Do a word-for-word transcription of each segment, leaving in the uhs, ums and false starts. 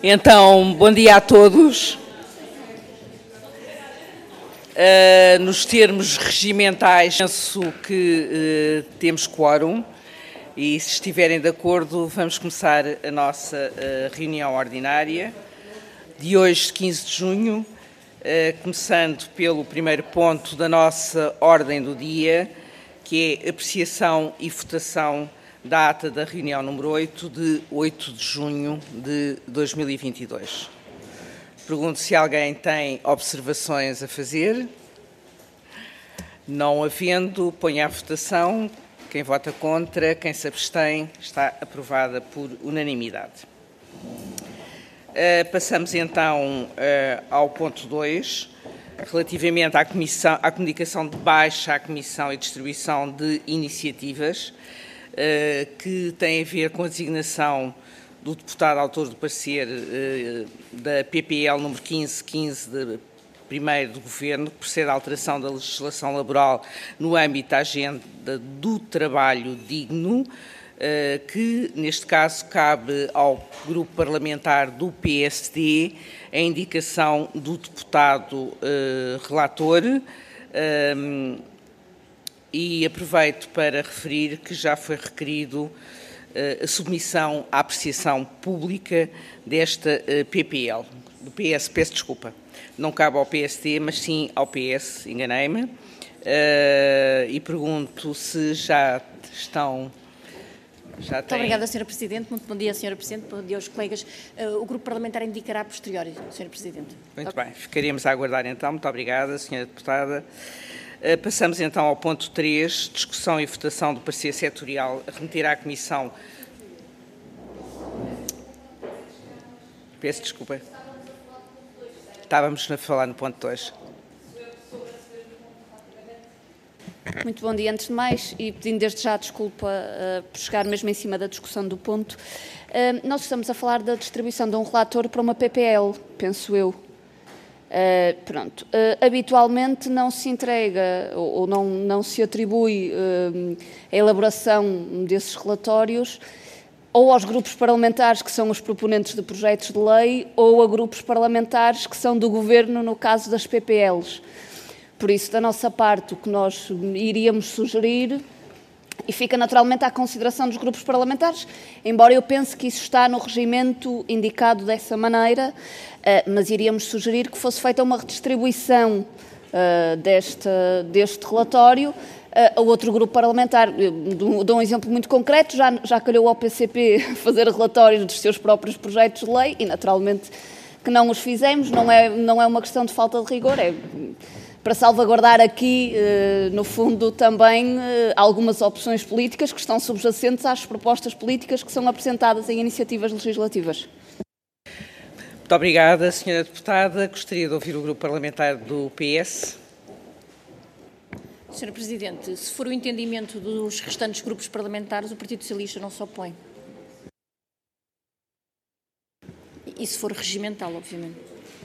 Então, bom dia a todos. Uh, nos termos regimentais, penso que uh, temos quórum e, se estiverem de acordo, vamos começar a nossa uh, reunião ordinária de hoje, quinze de junho, uh, começando pelo primeiro ponto da nossa ordem do dia, que é apreciação e votação da ata da reunião número oito, de oito de junho de dois mil e vinte e dois. Pergunto se alguém tem observações a fazer. Não havendo, ponho à votação. Quem vota contra, quem se abstém, está aprovada por unanimidade. Uh, passamos então uh, ao ponto dois, relativamente à, comissão, à comunicação de baixa à Comissão e distribuição de iniciativas, uh, que tem a ver com a designação do deputado autor do parecer uh, da P P L número quinze quinze de primeiro do Governo, que procede à alteração da legislação laboral no âmbito da agenda do trabalho digno, uh, que neste caso cabe ao grupo parlamentar do P S D a indicação do deputado uh, relator, um, e aproveito para referir que já foi requerido a submissão à apreciação pública desta P P L, do P S, peço desculpa, não cabe ao P S D, mas sim ao P S, enganei-me, uh, e pergunto se já estão... Já Muito têm... obrigada, senhora Presidente. Muito bom dia, senhora Presidente, bom dia aos colegas. Uh, o Grupo Parlamentar indicará a posteriori, senhora Presidente. Muito okay. bem, ficaríamos a aguardar então. Muito obrigada, senhora Deputada. Uh, passamos então ao ponto três, discussão e votação do parecer setorial a remeter à Comissão. Peço desculpa. Estávamos a falar no ponto dois. Muito bom dia, antes de mais, e pedindo desde já desculpa uh, por chegar mesmo em cima da discussão do ponto. Uh, nós estamos a falar da distribuição de um relator para uma P P L, penso eu. Uh, pronto. Uh, habitualmente não se entrega ou, ou não, não se atribui uh, a elaboração desses relatórios ou aos grupos parlamentares que são os proponentes de projetos de lei ou a grupos parlamentares que são do Governo no caso das P P Ls. Por isso, da nossa parte, o que nós iríamos sugerir, e fica naturalmente à consideração dos grupos parlamentares, embora eu pense que isso está no regimento indicado dessa maneira, mas iríamos sugerir que fosse feita uma redistribuição deste, deste relatório a outro grupo parlamentar. Eu dou um exemplo muito concreto, já, já calhou ao P C P fazer relatórios dos seus próprios projetos de lei e, naturalmente, que não os fizemos, não é, não é uma questão de falta de rigor, é para salvaguardar aqui, no fundo, também algumas opções políticas que estão subjacentes às propostas políticas que são apresentadas em iniciativas legislativas. Muito obrigada, senhora Deputada. Gostaria de ouvir o grupo parlamentar do P S. senhora Presidente, se for o entendimento dos restantes grupos parlamentares, o Partido Socialista não se opõe. E se for regimental, obviamente.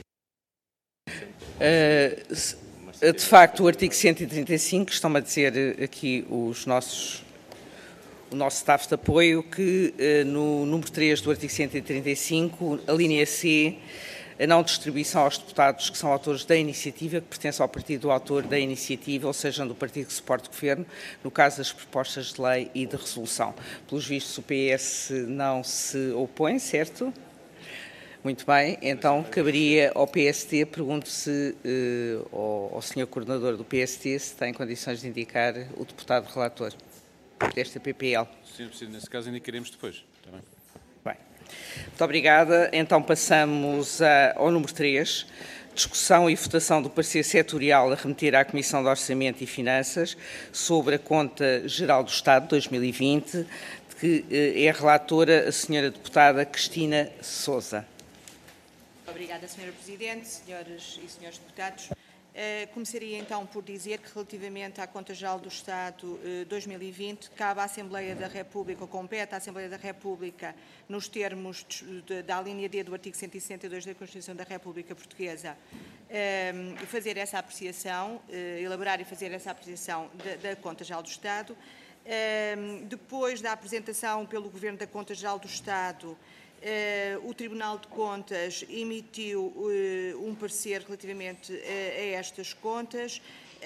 Uh, de facto, o artigo cento e trinta e cinco, estão-me a dizer aqui os nossos, o nosso staff de apoio, que uh, no número três do artigo cento e trinta e cinco, a linha C, a não distribuição aos deputados que são autores da iniciativa, que pertencem ao partido do autor da iniciativa, ou seja, do partido que suporta o Governo, no caso das propostas de lei e de resolução. Pelos vistos, o P S não se opõe, certo? Muito bem, então caberia ao P S D, pergunto se uh, ao, ao senhor coordenador do P S D se tem condições de indicar o deputado relator desta P P L. senhor Presidente, nesse caso indicaremos depois. Está bem. Bem, muito obrigada. Então passamos a, ao número três, discussão e votação do parecer setorial a remeter à Comissão de Orçamento e Finanças sobre a Conta Geral do Estado de dois mil e vinte, de que uh, é relatora a senhora deputada Cristina Sousa. Obrigada, senhora Presidente, senhoras e senhores deputados. Uh, começaria então por dizer que, relativamente à Conta Geral do Estado uh, dois mil e vinte, cabe à Assembleia da República, ou compete à Assembleia da República, nos termos de, de, da linha D do artigo cento e sessenta e dois da Constituição da República Portuguesa, uh, fazer essa apreciação, uh, elaborar e fazer essa apreciação da, da Conta Geral do Estado. Uh, depois da apresentação pelo Governo da Conta Geral do Estado, o Tribunal de Contas emitiu um parecer relativamente a estas contas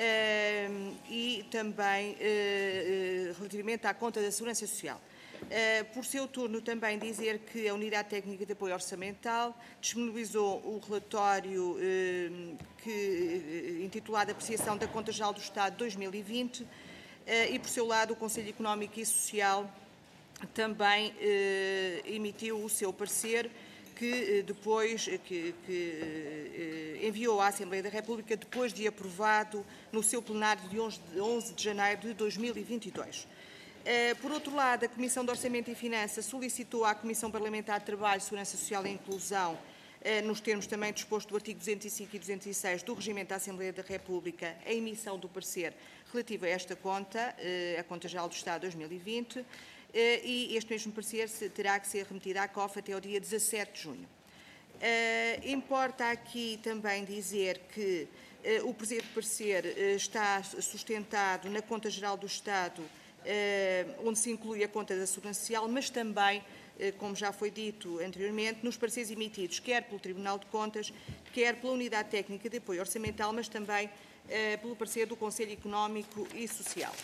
e também relativamente à conta da Segurança Social. Por seu turno, também dizer que a Unidade Técnica de Apoio Orçamental disponibilizou o relatório que, intitulado Apreciação da Conta Geral do Estado dois mil e vinte e, por seu lado, o Conselho Económico e Social também emitiu o seu parecer que depois que, que enviou à Assembleia da República depois de aprovado no seu plenário de onze de janeiro de dois mil e vinte e dois. Por outro lado, a Comissão de Orçamento e Finanças solicitou à Comissão Parlamentar de Trabalho, Segurança Social e Inclusão, nos termos também disposto do artigo duzentos e cinco e duzentos e seis do Regimento da Assembleia da República, a emissão do parecer relativo a esta conta, a Conta Geral do Estado dois mil e vinte, e este mesmo parecer terá que ser remetido à C O F até ao dia dezassete de junho. Importa aqui também dizer que o presente parecer está sustentado na Conta Geral do Estado, onde se inclui a conta da Segurança Social, mas também, como já foi dito anteriormente, nos pareceres emitidos quer pelo Tribunal de Contas, quer pela Unidade Técnica de Apoio Orçamental, mas também pelo parecer do Conselho Económico e Social.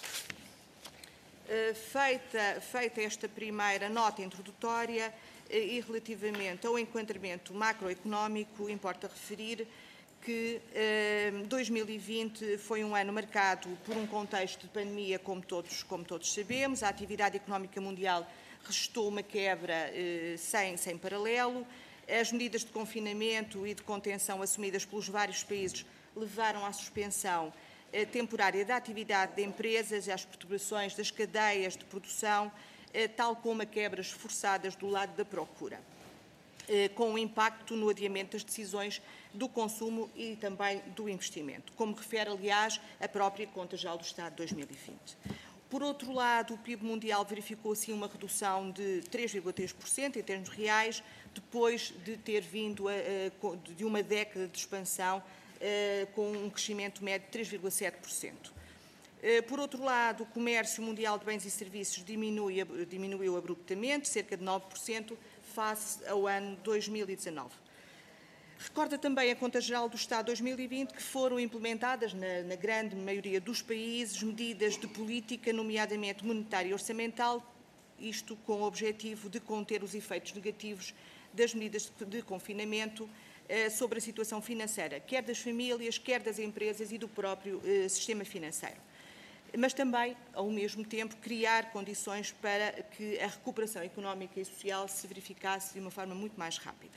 Feita, feita esta primeira nota introdutória e relativamente ao enquadramento macroeconómico, importa referir que eh, dois mil e vinte foi um ano marcado por um contexto de pandemia, como todos, como todos sabemos. A atividade económica mundial registrou uma quebra eh, sem, sem paralelo. As medidas de confinamento e de contenção assumidas pelos vários países levaram à suspensão eh, temporária da atividade de empresas e às perturbações das cadeias de produção, eh, tal como a quebras forçadas do lado da procura, com um impacto no adiamento das decisões do consumo e também do investimento, como refere, aliás, a própria Conta Geral do Estado dois mil e vinte. Por outro lado, o P I B mundial verificou, assim, uma redução de três vírgula três por cento em termos reais, depois de ter vindo a, a, de uma década de expansão a, com um crescimento médio de três vírgula sete por cento. Por outro lado, o comércio mundial de bens e serviços diminui, diminuiu abruptamente, cerca de nove por cento, face ao ano dois mil e dezanove. Recorda também a Conta Geral do Estado dois mil e vinte que foram implementadas, na, na grande maioria dos países, medidas de política, nomeadamente monetária e orçamental, isto com o objetivo de conter os efeitos negativos das medidas de, de confinamento eh, sobre a situação financeira, quer das famílias, quer das empresas e do próprio eh, sistema financeiro. Mas também, ao mesmo tempo, criar condições para que a recuperação económica e social se verificasse de uma forma muito mais rápida.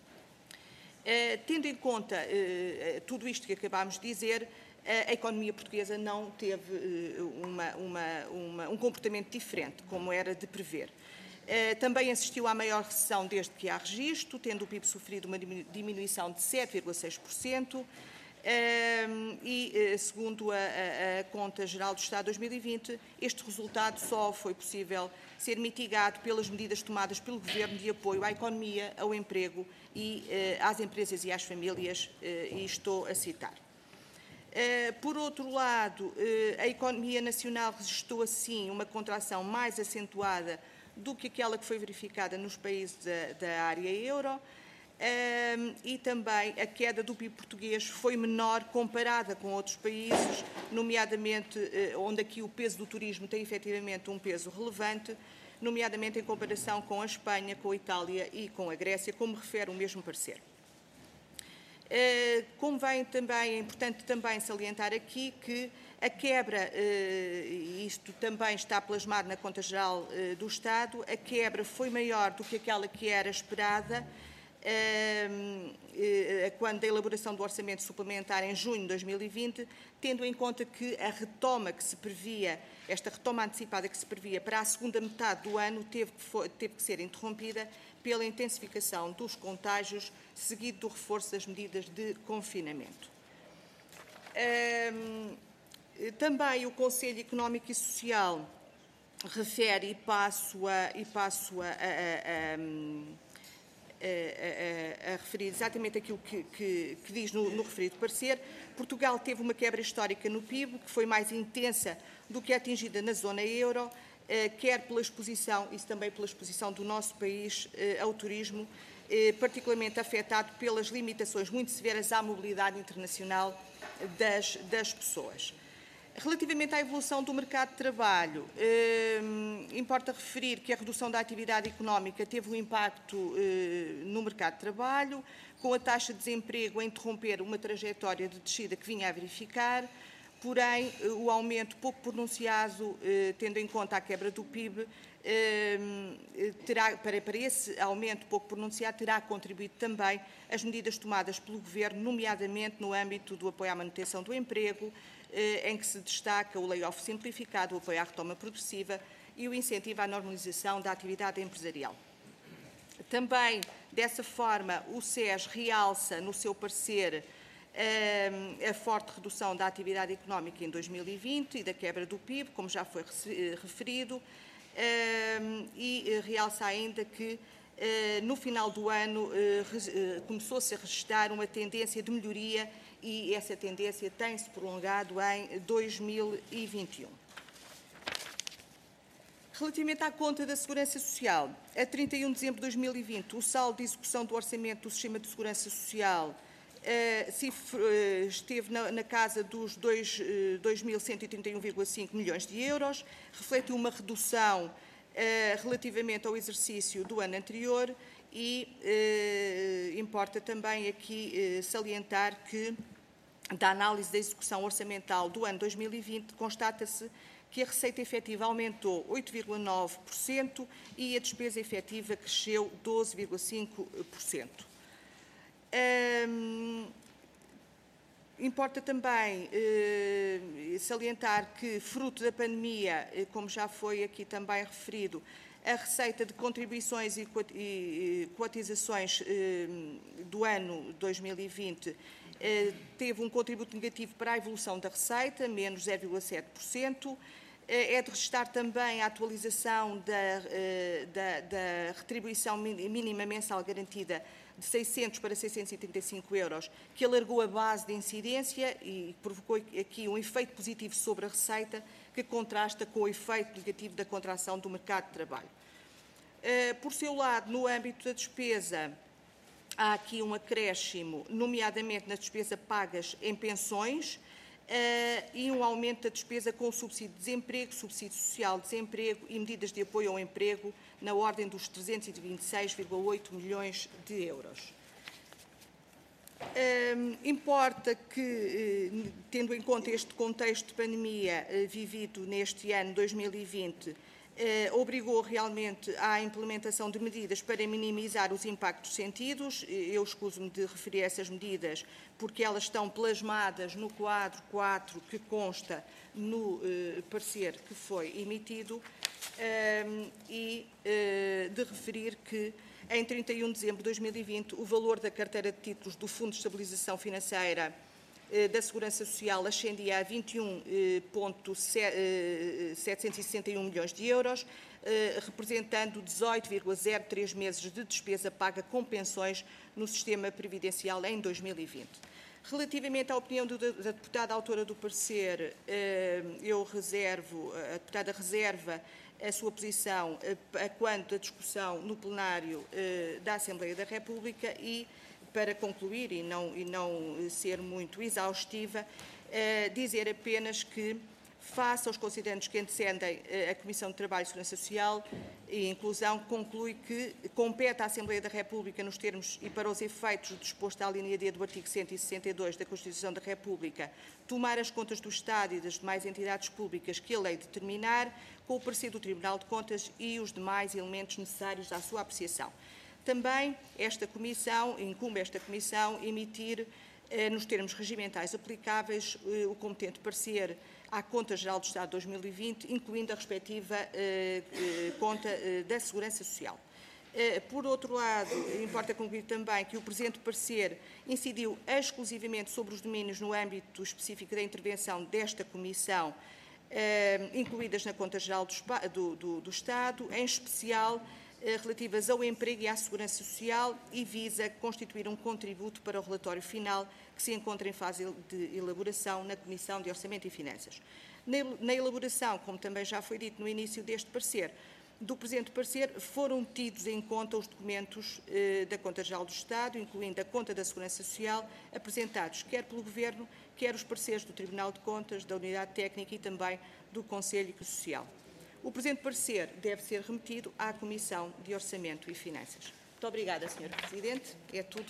Uh, tendo em conta uh, tudo isto que acabámos de dizer, uh, a economia portuguesa não teve uh, uma, uma, uma, um comportamento diferente, como era de prever. Uh, também assistiu à maior recessão desde que há registro, tendo o P I B sofrido uma diminuição de sete vírgula seis por cento, Um, e, segundo a, a, a Conta Geral do Estado dois mil e vinte, este resultado só foi possível ser mitigado pelas medidas tomadas pelo Governo de apoio à economia, ao emprego e uh, às empresas e às famílias, uh, e estou a citar. Uh, por outro lado, uh, a economia nacional registrou, assim, uma contração mais acentuada do que aquela que foi verificada nos países da, da área euro. Um, e também a queda do P I B português foi menor comparada com outros países, nomeadamente uh, onde aqui o peso do turismo tem efetivamente um peso relevante, nomeadamente em comparação com a Espanha, com a Itália e com a Grécia, como refere o mesmo parecer. Uh, convém também, é importante também salientar aqui que a quebra, uh, e isto também está plasmado na Conta Geral uh, do Estado, a quebra foi maior do que aquela que era esperada, quando a elaboração do orçamento suplementar em junho de dois mil e vinte, tendo em conta que a retoma que se previa, esta retoma antecipada que se previa para a segunda metade do ano, teve que, for, teve que ser interrompida pela intensificação dos contágios, seguido do reforço das medidas de confinamento. Também o Conselho Económico e Social refere, e passo a, e passo a, a, a A, a, a referir exatamente aquilo que, que, que diz no, no referido parecer. Portugal teve uma quebra histórica no P I B, que foi mais intensa do que a atingida na zona euro, quer pela exposição, isso também pela exposição do nosso país ao turismo, particularmente afetado pelas limitações muito severas à mobilidade internacional das, das pessoas. Relativamente à evolução do mercado de trabalho, eh, importa referir que a redução da atividade económica teve um impacto eh, no mercado de trabalho, com a taxa de desemprego a interromper uma trajetória de descida que vinha a verificar, porém, o aumento pouco pronunciado, eh, tendo em conta a quebra do P I B, eh, terá, para, para esse aumento pouco pronunciado, terá contribuído também as medidas tomadas pelo Governo, nomeadamente no âmbito do apoio à manutenção do emprego, em que se destaca o layoff simplificado, o apoio à retoma progressiva e o incentivo à normalização da atividade empresarial. Também, dessa forma, o S E S realça no seu parecer a forte redução da atividade económica em dois mil e vinte e da quebra do P I B, como já foi referido, e realça ainda que no final do ano começou-se a registrar uma tendência de melhoria e essa tendência tem-se prolongado em dois mil e vinte e um. Relativamente à conta da Segurança Social, a trinta e um de dezembro de dois mil e vinte, o saldo de execução do orçamento do Sistema de Segurança Social uh, esteve na, na casa dos dois mil cento e trinta e um vírgula cinco milhões de euros, refletiu uma redução uh, relativamente ao exercício do ano anterior e uh, importa também aqui uh, salientar que, da análise da execução orçamental do ano dois mil e vinte, constata-se que a receita efetiva aumentou oito vírgula nove por cento e a despesa efetiva cresceu doze vírgula cinco por cento. Hum, importa também eh, salientar que, fruto da pandemia, eh, como já foi aqui também referido, a receita de contribuições e cotizações eh, do ano dois mil e vinte eh, teve um contributo negativo para a evolução da receita, menos zero vírgula sete por cento. É de registrar também a atualização da, da, da retribuição mínima mensal garantida de seiscentos para seiscentos e trinta e cinco euros, que alargou a base de incidência e provocou aqui um efeito positivo sobre a receita, que contrasta com o efeito negativo da contração do mercado de trabalho. Por seu lado, no âmbito da despesa, há aqui um acréscimo, nomeadamente nas despesas pagas em pensões, Uh, e um aumento da despesa com o subsídio de desemprego, subsídio social de desemprego e medidas de apoio ao emprego na ordem dos trezentos e vinte e seis vírgula oito milhões de euros. Uh, importa que, uh, tendo em conta este contexto de pandemia uh, vivido neste ano dois mil e vinte, Uh, obrigou realmente à implementação de medidas para minimizar os impactos sentidos. Eu escuso-me de referir essas medidas porque elas estão plasmadas no quadro quatro que consta no uh, parecer que foi emitido uh, e uh, de referir que em trinta e um de dezembro de dois mil e vinte o valor da carteira de títulos do Fundo de Estabilização Financeira da Segurança Social ascendia a vinte e um vírgula setecentos e sessenta e um milhões de euros, representando dezoito vírgula zero três meses de despesa paga com pensões no sistema previdencial em dois mil e vinte. Relativamente à opinião do, da deputada autora do parecer, eu reservo, a deputada reserva a sua posição a quanto à discussão no plenário da Assembleia da República e, para concluir e não, e não ser muito exaustiva, eh, dizer apenas que, face aos considerandos que antecedem a Comissão de Trabalho e Segurança Social e Inclusão, conclui que compete à Assembleia da República, nos termos e para os efeitos disposto à linha D do artigo cento e sessenta e dois da Constituição da República, tomar as contas do Estado e das demais entidades públicas que a lei determinar, com o parecer do Tribunal de Contas e os demais elementos necessários à sua apreciação. Também esta Comissão, incumbe esta Comissão emitir, eh, nos termos regimentais aplicáveis, eh, o competente parecer à Conta Geral do Estado de dois mil e vinte, incluindo a respectiva eh, eh, Conta eh, da Segurança Social. Eh, por outro lado, importa concluir também que o presente parecer incidiu exclusivamente sobre os domínios no âmbito específico da intervenção desta Comissão, eh, incluídas na Conta Geral do, do, do, do Estado, em especial relativas ao emprego e à segurança social e visa constituir um contributo para o relatório final que se encontra em fase de elaboração na Comissão de Orçamento e Finanças. Na elaboração, como também já foi dito no início deste parecer, do presente parecer, foram tidos em conta os documentos eh, da Conta-Geral do Estado, incluindo a Conta da Segurança Social, apresentados quer pelo Governo, quer os pareceres do Tribunal de Contas, da Unidade Técnica e também do Conselho Social. O presente parecer deve ser remetido à Comissão de Orçamento e Finanças. Muito obrigada, senhora Presidente. É tudo.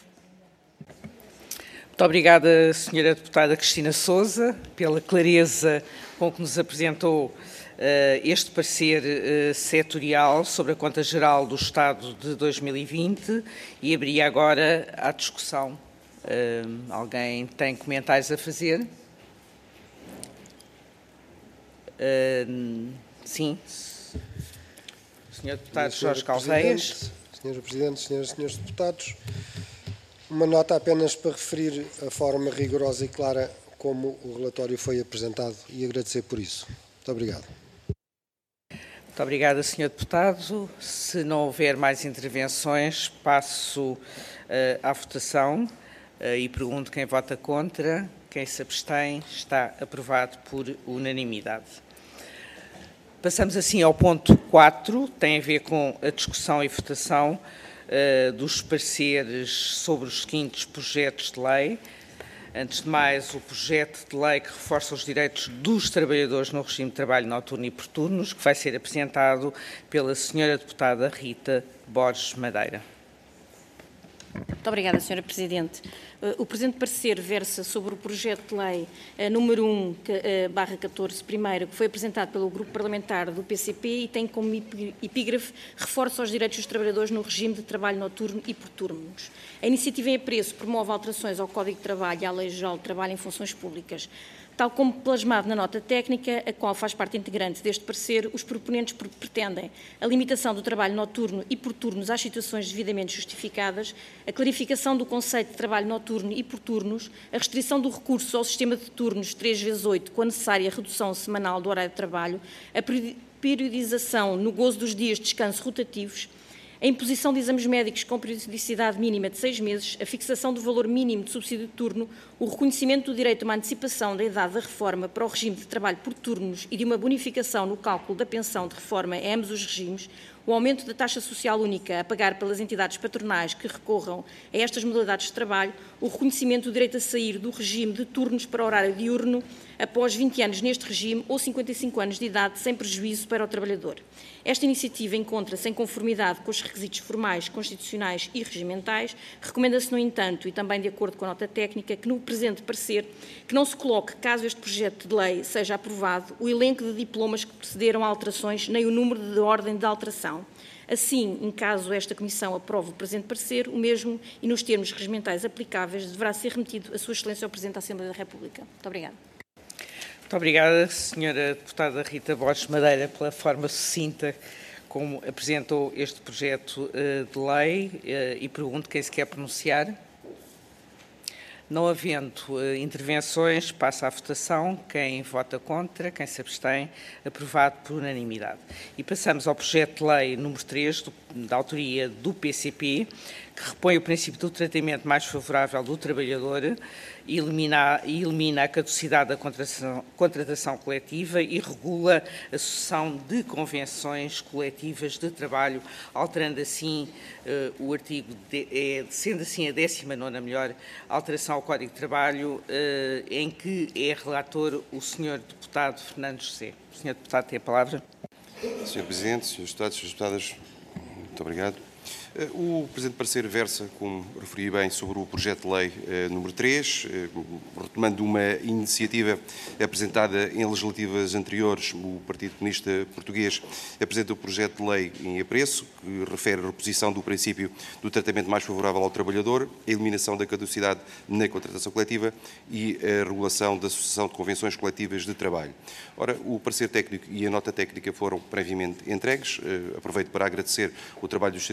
Muito obrigada, senhora Deputada Cristina Sousa, pela clareza com que nos apresentou uh, este parecer uh, setorial sobre a Conta Geral do Estado de dois mil e vinte e abria agora à discussão. Uh, alguém tem comentários a fazer? Uh, sim. senhor Deputado Jorge Calveias. senhora Presidente, senhoras e senhores deputados, uma nota apenas para referir a forma rigorosa e clara como o relatório foi apresentado e agradecer por isso. Muito obrigado. Muito obrigada, senhor Deputado. Se não houver mais intervenções, passo uh, à votação uh, e pergunto quem vota contra. Quem se abstém está aprovado por unanimidade. Passamos assim ao ponto quatro, tem a ver com a discussão e votação uh, dos pareceres sobre os seguintes projetos de lei. Antes de mais, o projeto de lei que reforça os direitos dos trabalhadores no regime de trabalho noturno e por turnos, que vai ser apresentado pela senhora deputada Rita Borges Madeira. Muito obrigada, senhora Presidente. O presente parecer versa sobre o projeto de lei número um barra catorze, primeiro, que foi apresentado pelo Grupo Parlamentar do P C P e tem como epígrafe reforça os direitos dos trabalhadores no regime de trabalho noturno e por turnos. A iniciativa em apreço promove alterações ao Código de Trabalho e à Lei Geral de Trabalho em Funções Públicas. Tal como plasmado na nota técnica, a qual faz parte integrante deste parecer, os proponentes pretendem a limitação do trabalho noturno e por turnos às situações devidamente justificadas, a clarificação do conceito de trabalho noturno e por turnos, a restrição do recurso ao sistema de turnos três vezes oito com a necessária redução semanal do horário de trabalho, a periodização no gozo dos dias de descanso rotativos, a imposição de exames médicos com periodicidade mínima de seis meses, a fixação do valor mínimo de subsídio de turno, o reconhecimento do direito a uma antecipação da idade da reforma para o regime de trabalho por turnos e de uma bonificação no cálculo da pensão de reforma em ambos os regimes, o aumento da taxa social única a pagar pelas entidades patronais que recorram a estas modalidades de trabalho, o reconhecimento do direito a sair do regime de turnos para horário diurno após vinte anos neste regime ou cinquenta e cinco anos de idade, sem prejuízo para o trabalhador. Esta iniciativa encontra-se em conformidade com os requisitos formais, constitucionais e regimentais. Recomenda-se, no entanto, e também de acordo com a nota técnica, que no presente parecer, que não se coloque, caso este projeto de lei seja aprovado, o elenco de diplomas que precederam a alterações, nem o número de ordem de alteração. Assim, em caso esta Comissão aprove o presente parecer, o mesmo, e nos termos regimentais aplicáveis, deverá ser remetido a Sua Excelência ao Presidente da Assembleia da República. Muito obrigada. Muito obrigada, senhora deputada Rita Borges Madeira, pela forma sucinta como apresentou este projeto uh, de lei uh, e pergunto quem se quer pronunciar. Não havendo uh, intervenções, passa à votação. Quem vota contra, quem se abstém, aprovado por unanimidade. E passamos ao projeto de lei número três, do, da autoria do P C P, que repõe o princípio do tratamento mais favorável do trabalhador, elimina, elimina a caducidade da contratação, contratação coletiva e regula a sucessão de convenções coletivas de trabalho, alterando assim uh, o artigo, de, é, sendo assim a décima nona melhor alteração ao Código de Trabalho, uh, em que é relator o senhor deputado Fernando José. O senhor deputado tem a palavra. senhor Presidente, senhores deputados, senhores deputadas, muito obrigado. O presente parecer versa, como referi bem, sobre o projeto de lei eh, número três, eh, retomando uma iniciativa apresentada em legislativas anteriores. O Partido Comunista Português apresenta o projeto de lei em apreço, que refere a reposição do princípio do tratamento mais favorável ao trabalhador, a eliminação da caducidade na contratação coletiva e a regulação da sucessão de convenções coletivas de trabalho. Ora, o parecer técnico e a nota técnica foram previamente entregues. Eh, aproveito para agradecer o trabalho dos serviços de apoio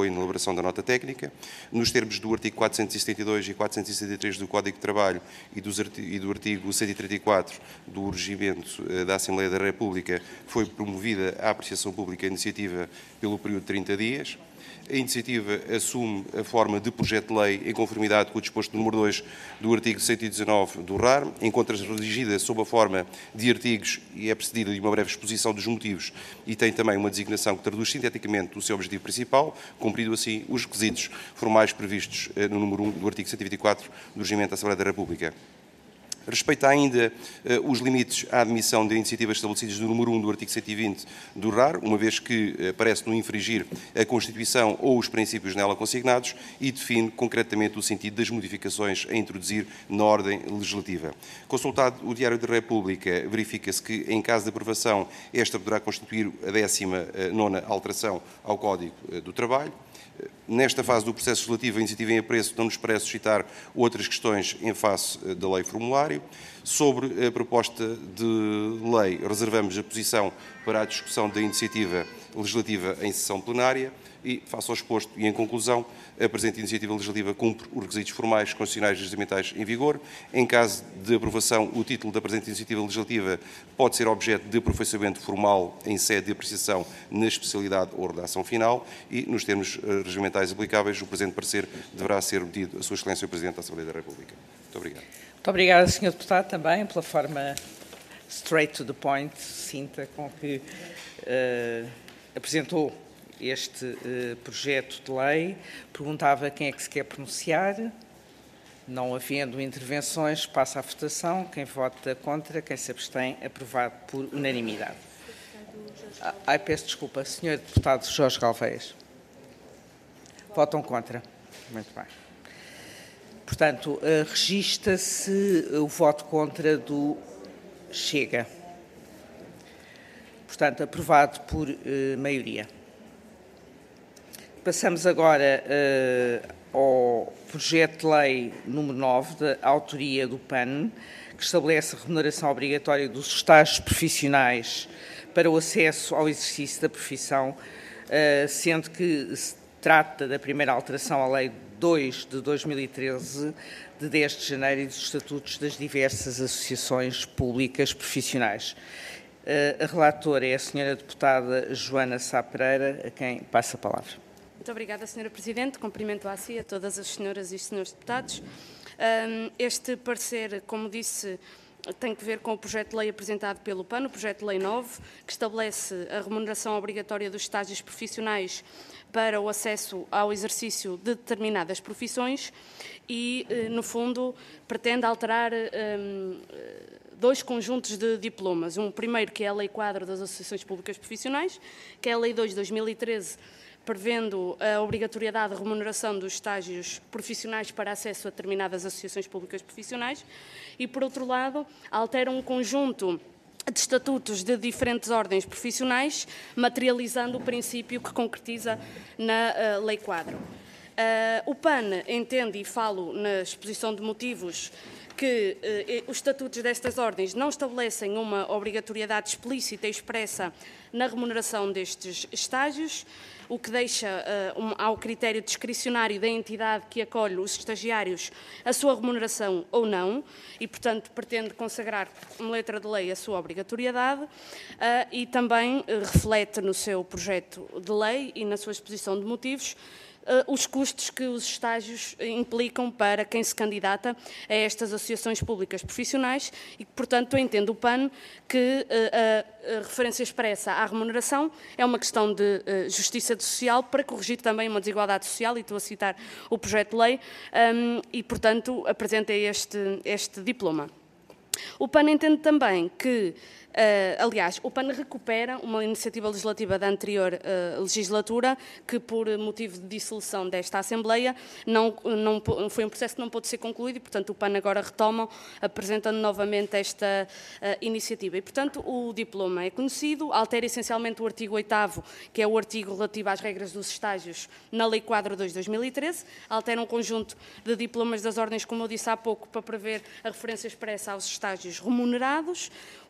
apoio na elaboração da nota técnica. Nos termos do artigo quatrocentos e setenta e dois e quatrocentos e setenta e três do Código de Trabalho e, dos artigos, e do artigo cento e trinta e quatro do Regimento da Assembleia da República, foi promovida a apreciação pública a iniciativa pelo período de trinta dias. A iniciativa assume a forma de projeto de lei em conformidade com o disposto número dois do artigo cento e dezanove do R A R, encontra-se redigida sob a forma de artigos e é precedida de uma breve exposição dos motivos e tem também uma designação que traduz sinteticamente o seu objetivo principal, cumprindo assim os requisitos formais previstos no número um do artigo cento e vinte e quatro do Regimento da Assembleia da República. Respeita ainda uh, os limites à admissão de iniciativas estabelecidas no número um do artigo cento e vinte do R A R, uma vez que uh, parece não infringir a Constituição ou os princípios nela consignados e define concretamente o sentido das modificações a introduzir na ordem legislativa. Consultado o Diário da República, verifica-se que, em caso de aprovação, esta poderá constituir a décima nona alteração ao Código uh, do Trabalho. Nesta fase do processo legislativo, a iniciativa em apreço não nos parece suscitar outras questões em face da lei formulário. Sobre a proposta de lei, reservamos a posição para a discussão da iniciativa legislativa em sessão plenária e, face ao exposto e em conclusão, a presente iniciativa legislativa cumpre os requisitos formais, constitucionais e regimentais em vigor. Em caso de aprovação, o título da presente iniciativa legislativa pode ser objeto de aperfeiçoamento formal em sede de apreciação na especialidade ou redação final e, nos termos regimentais aplicáveis, o presente parecer deverá ser metido a Sua Excelência o Presidente da Assembleia da República. Muito obrigado. Muito obrigada, senhor Deputado, também pela forma straight to the point, sucinta, com que uh, apresentou este uh, projeto de lei. Perguntava quem é que se quer pronunciar. Não havendo intervenções, passa à votação. Quem vota contra, quem se abstém, aprovado por unanimidade. Ah, ai, peço desculpa, senhor Deputado Jorge Galvez. Votam contra. Muito bem. Portanto, uh, registra-se o voto contra do Chega. Portanto, aprovado por uh, maioria. Passamos agora uh, ao projeto de lei número nove, da autoria do P A N, que estabelece a remuneração obrigatória dos estágios profissionais para o acesso ao exercício da profissão, uh, sendo que se trata da primeira alteração à Lei dois de dois mil e treze, de dez de janeiro, e dos estatutos das diversas associações públicas profissionais. Uh, a relatora é a senhora deputada Joana Sá Pereira, a quem passo a palavra. Muito obrigada, senhora Presidente. Cumprimento a si, a todas as senhoras e senhores deputados. Este parecer, como disse, tem que ver com o projeto de lei apresentado pelo P A N, o projeto de lei nove, que estabelece a remuneração obrigatória dos estágios profissionais para o acesso ao exercício de determinadas profissões e, no fundo, pretende alterar um, dois conjuntos de diplomas. Um primeiro, que é a Lei Quadro das Associações Públicas Profissionais, que é a Lei dois de dois mil e treze, prevendo a obrigatoriedade de remuneração dos estágios profissionais para acesso a determinadas associações públicas profissionais e, por outro lado, altera um conjunto de estatutos de diferentes ordens profissionais, materializando o princípio que concretiza na uh, Lei Quadro. Uh, o P A N entende, e falo na exposição de motivos, que eh, os estatutos destas ordens não estabelecem uma obrigatoriedade explícita e expressa na remuneração destes estágios, o que deixa eh, um, ao critério discricionário da entidade que acolhe os estagiários a sua remuneração ou não, e, portanto, pretende consagrar como letra de lei a sua obrigatoriedade eh, e também eh, reflete no seu projeto de lei e na sua exposição de motivos Uh, os custos que os estágios implicam para quem se candidata a estas associações públicas profissionais e que, portanto, entende o P A N que uh, a, a referência expressa à remuneração é uma questão de uh, justiça social para corrigir também uma desigualdade social, e estou a citar o projeto de lei, um, e, portanto, apresenta este, este diploma. O P A N entende também que Uh, aliás, o P A N recupera uma iniciativa legislativa da anterior uh, legislatura que, por motivo de dissolução desta Assembleia, não, não, foi um processo que não pôde ser concluído e, portanto, o P A N agora retoma, apresentando novamente esta uh, iniciativa. E, portanto, o diploma é conhecido, altera essencialmente o artigo oitavo, que é o artigo relativo às regras dos estágios na Lei Quadro dois de dois mil e treze, altera um conjunto de diplomas das ordens, como eu disse há pouco, para prever a referência expressa aos estágios remunerados, o que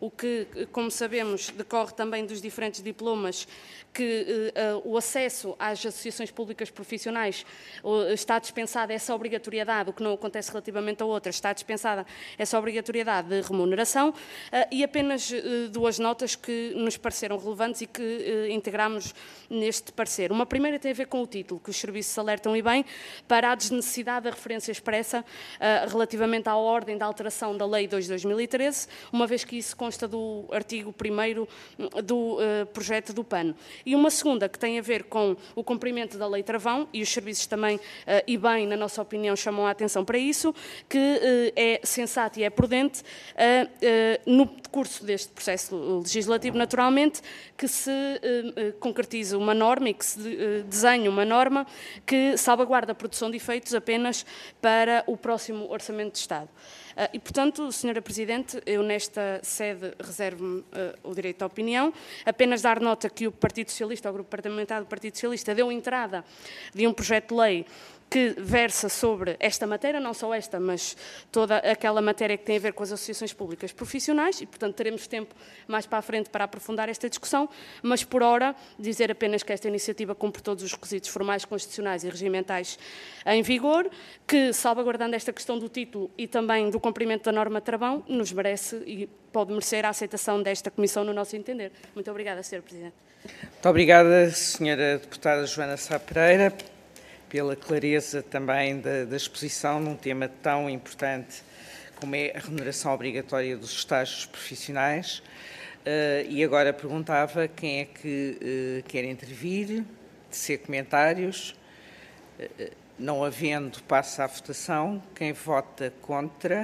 como sabemos, decorre também dos diferentes diplomas, que uh, o acesso às associações públicas profissionais uh, está dispensada essa obrigatoriedade, o que não acontece relativamente a outras, está dispensada essa obrigatoriedade de remuneração, uh, e apenas uh, duas notas que nos pareceram relevantes e que uh, integramos neste parecer. Uma primeira tem a ver com o título, que os serviços alertam e bem para a desnecessidade da referência expressa uh, relativamente à ordem da alteração da Lei dois de dois mil e treze, uma vez que isso consta do artigo primeiro do uh, projeto do PAN. E uma segunda que tem a ver com o cumprimento da Lei Travão, e os serviços também, uh, e bem, na nossa opinião, chamam a atenção para isso, que uh, é sensato e é prudente, uh, uh, no decurso deste processo legislativo, naturalmente, que se uh, uh, concretize uma norma e que se uh, desenhe uma norma que salvaguarda a produção de efeitos apenas para o próximo Orçamento de Estado. Uh, e, portanto, senhora Presidente, eu nesta sede reservo-me uh, o direito à opinião, apenas dar nota que o Partido Socialista, o Grupo Parlamentar do Partido Socialista, deu entrada de um projeto de lei que versa sobre esta matéria, não só esta, mas toda aquela matéria que tem a ver com as associações públicas profissionais, e, portanto, teremos tempo mais para a frente para aprofundar esta discussão, mas, por ora, dizer apenas que esta iniciativa cumpre todos os requisitos formais, constitucionais e regimentais em vigor, que, salvaguardando esta questão do título e também do cumprimento da norma de Travão, nos merece e pode merecer a aceitação desta Comissão, no nosso entender. Muito obrigada, senhora Presidente. Muito obrigada, senhora Deputada Joana Sá Pereira, pela clareza também da, da exposição num tema tão importante como é a remuneração obrigatória dos estágios profissionais. Uh, e agora perguntava quem é que uh, quer intervir, tecer comentários. Uh, não havendo, passa à votação. Quem vota contra,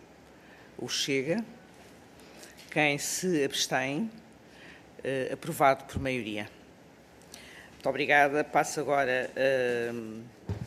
o Chega. Quem se abstém, uh, aprovado por maioria. Muito obrigada. Passo agora uh,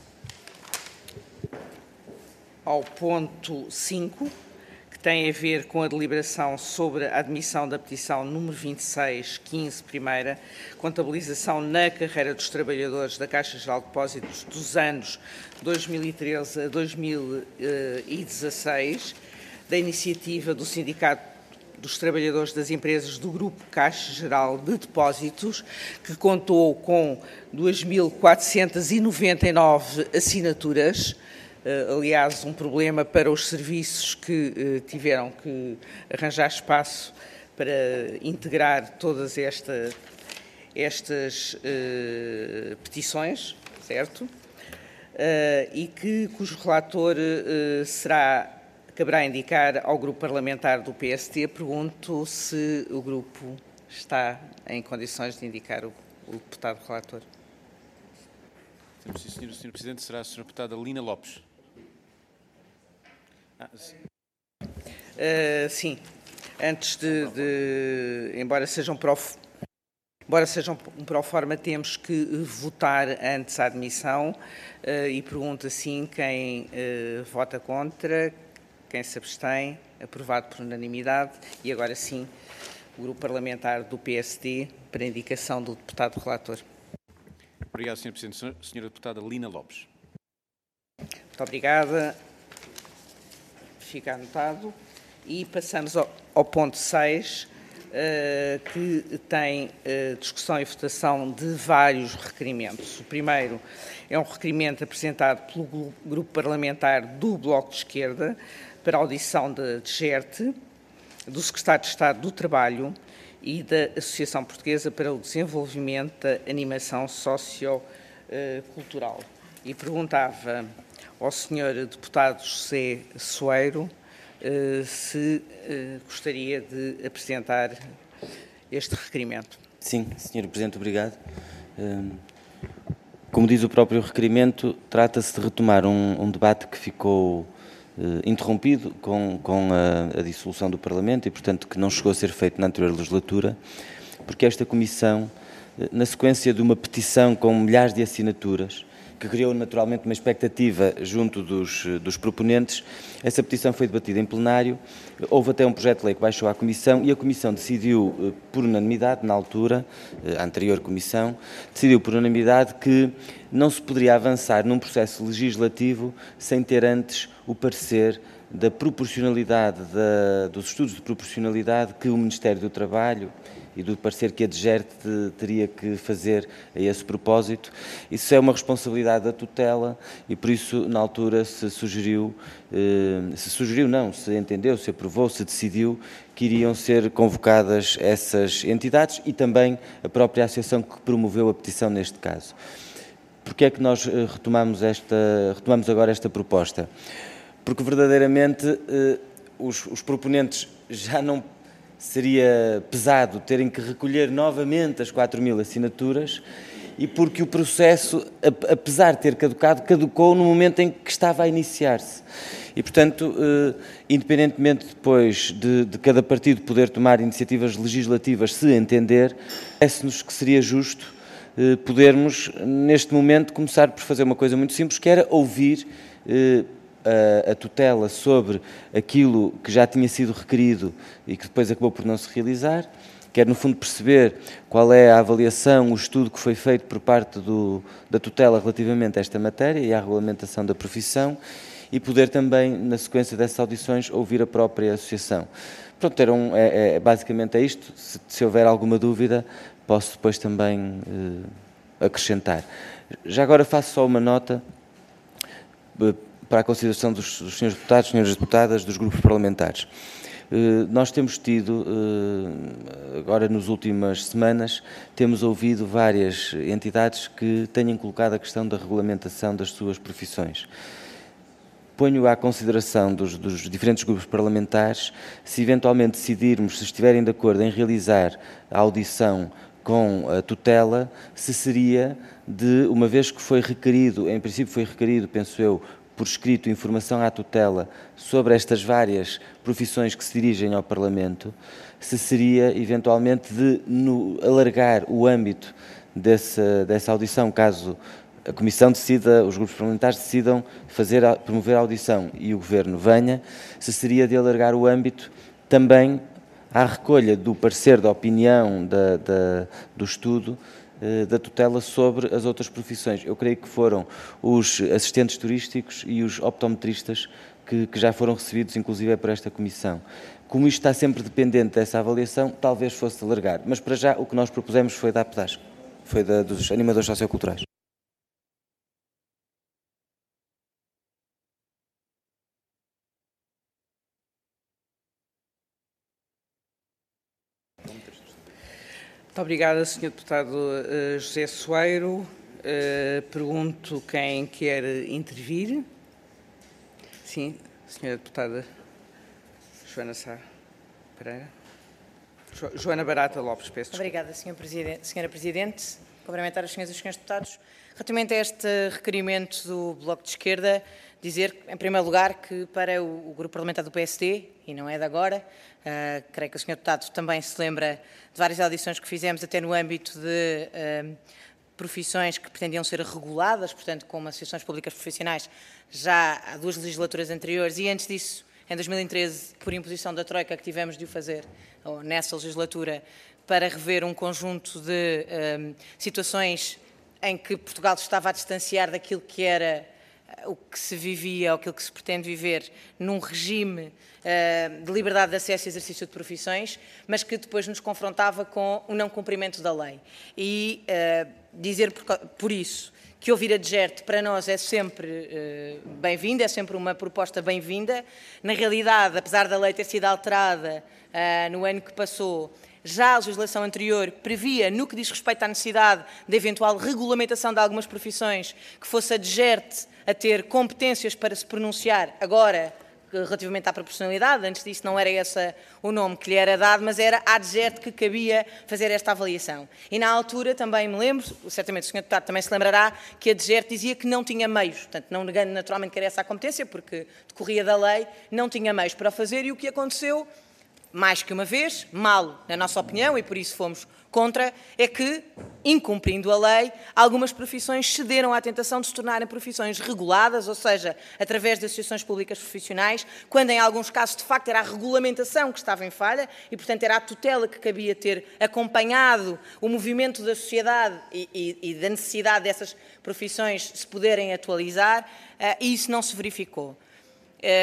ao ponto cinco, que tem a ver com a deliberação sobre a admissão da petição número vinte e seis, quinze, primeira, contabilização na carreira dos trabalhadores da Caixa Geral de Depósitos dos anos dois mil e treze a dois mil e dezasseis, da iniciativa do Sindicato dos Trabalhadores das Empresas do Grupo Caixa Geral de Depósitos, que contou com duas mil quatrocentas e noventa e nove assinaturas. Aliás, um problema para os serviços que tiveram que arranjar espaço para integrar todas esta, estas uh, petições, certo? Uh, e que, cujo relator uh, será... Caberá indicar ao Grupo Parlamentar do P S T. Pergunto se o Grupo está em condições de indicar o, o deputado relator. Sim, senhor, senhor Presidente, será a senhora deputada Lina Lopes. Ah, sim. Uh, sim. Antes de, de embora sejam pro, embora sejam um proforma, temos que votar antes a admissão uh, e pergunto assim quem uh, vota contra. Quem se abstém, aprovado por unanimidade. E agora sim, o Grupo Parlamentar do P S D, para indicação do deputado relator. Obrigado, senhor Presidente. Senhora Deputada Lina Lopes. Muito obrigada. Fica anotado. E passamos ao, ao ponto seis, uh, que tem uh, discussão e votação de vários requerimentos. O primeiro é um requerimento apresentado pelo Grupo Parlamentar do Bloco de Esquerda, para audição da D G E R T, do Secretário de Estado do Trabalho e da Associação Portuguesa para o Desenvolvimento da Animação Sociocultural. E perguntava ao senhor deputado José Soeiro se gostaria de apresentar este requerimento. Sim, senhor Presidente, obrigado. Como diz o próprio requerimento, trata-se de retomar um, um debate que ficou Uh, interrompido com, com a, a dissolução do Parlamento e, portanto, que não chegou a ser feito na anterior legislatura, porque esta Comissão, uh, na sequência de uma petição com milhares de assinaturas, que criou naturalmente uma expectativa junto dos, dos proponentes, essa petição foi debatida em plenário, houve até um projeto de lei que baixou à Comissão e a Comissão decidiu, por unanimidade, na altura, a anterior Comissão, decidiu por unanimidade que não se poderia avançar num processo legislativo sem ter antes o parecer da proporcionalidade, da, dos estudos de proporcionalidade que o Ministério do Trabalho e do parecer que a D G E R T teria que fazer a esse propósito. Isso é uma responsabilidade da tutela e, por isso, na altura, se sugeriu, eh, se sugeriu não, se entendeu, se aprovou, se decidiu que iriam ser convocadas essas entidades e também a própria associação que promoveu a petição neste caso. Porquê é que nós retomamos, esta, retomamos agora esta proposta? Porque, verdadeiramente, eh, os, os proponentes já não seria pesado terem que recolher novamente as quatro mil assinaturas e porque o processo, apesar de ter caducado, caducou no momento em que estava a iniciar-se. E, portanto, independentemente depois de, de cada partido poder tomar iniciativas legislativas, se entender, parece-nos que seria justo podermos, neste momento, começar por fazer uma coisa muito simples, que era ouvir A, a tutela sobre aquilo que já tinha sido requerido e que depois acabou por não se realizar, quer no fundo perceber qual é a avaliação, o estudo que foi feito por parte do, da tutela relativamente a esta matéria e à regulamentação da profissão e poder também, na sequência dessas audições, ouvir a própria associação. Pronto, era um, é, é, basicamente é isto. Se, se houver alguma dúvida, posso depois também eh, acrescentar. Já agora faço só uma nota eh, para a consideração dos, dos senhores deputados, senhoras deputadas, dos grupos parlamentares. Eh, nós temos tido, eh, agora nas últimas semanas, temos ouvido várias entidades que tenham colocado a questão da regulamentação das suas profissões. Ponho à consideração dos, dos diferentes grupos parlamentares, se eventualmente decidirmos, se estiverem de acordo em realizar a audição com a tutela, se seria de, uma vez que foi requerido, em princípio foi requerido, penso eu, por escrito, informação à tutela sobre estas várias profissões que se dirigem ao Parlamento, se seria, eventualmente, de no, alargar o âmbito dessa, dessa audição, caso a Comissão decida, os grupos parlamentares decidam fazer, promover a audição e o Governo venha, se seria de alargar o âmbito também à recolha do parecer da opinião da, da, do estudo da tutela sobre as outras profissões. Eu creio que foram os assistentes turísticos e os optometristas que, que já foram recebidos, inclusive, por esta Comissão. Como isto está sempre dependente dessa avaliação, talvez fosse alargar. Mas, para já, o que nós propusemos foi da A P D A S C, foi da, dos animadores socioculturais. Muito obrigada, senhor Deputado uh, José Soeiro. Uh, pergunto quem quer intervir. Sim, senhora Deputada Joana Sá Pereira. Jo Joana Barata Lopes, peço desculpa. Obrigada, senhor Presidente. senhora Presidente. Cumprimentar as senhoras e os senhores deputados. Relativamente a este requerimento do Bloco de Esquerda, dizer, em primeiro lugar, que para o, o Grupo Parlamentar do P S D, e não é de agora, uh, creio que o senhor Deputado também se lembra de várias audições que fizemos até no âmbito de uh, profissões que pretendiam ser reguladas, portanto, como associações públicas profissionais, já há duas legislaturas anteriores, e antes disso, em dois mil e treze, por imposição da Troika, que tivemos de o fazer, ou nessa legislatura, para rever um conjunto de um, situações em que Portugal estava a distanciar daquilo que era o que se vivia, ou aquilo que se pretende viver, num regime uh, de liberdade de acesso e exercício de profissões, mas que depois nos confrontava com o não cumprimento da lei. E uh, dizer por, por isso que ouvir a D G E R T para nós é sempre uh, bem-vinda, é sempre uma proposta bem-vinda. Na realidade, apesar da lei ter sido alterada uh, no ano que passou, já a legislação anterior previa, no que diz respeito à necessidade de eventual regulamentação de algumas profissões, que fosse a D G E R T a ter competências para se pronunciar agora relativamente à proporcionalidade. Antes disso não era esse o nome que lhe era dado, mas era à D G E R T que cabia fazer esta avaliação. E na altura também me lembro, certamente o senhor Deputado também se lembrará, que a D G E R T dizia que não tinha meios, portanto não negando naturalmente que era essa a competência, porque decorria da lei, não tinha meios para fazer, e o que aconteceu, mais que uma vez, mal na nossa opinião, e por isso fomos contra, é que, incumprindo a lei, algumas profissões cederam à tentação de se tornarem profissões reguladas, ou seja, através de associações públicas profissionais, quando em alguns casos, de facto, era a regulamentação que estava em falha e, portanto, era a tutela que cabia ter acompanhado o movimento da sociedade e, e, e da necessidade dessas profissões se poderem atualizar, uh, e isso não se verificou. Uh,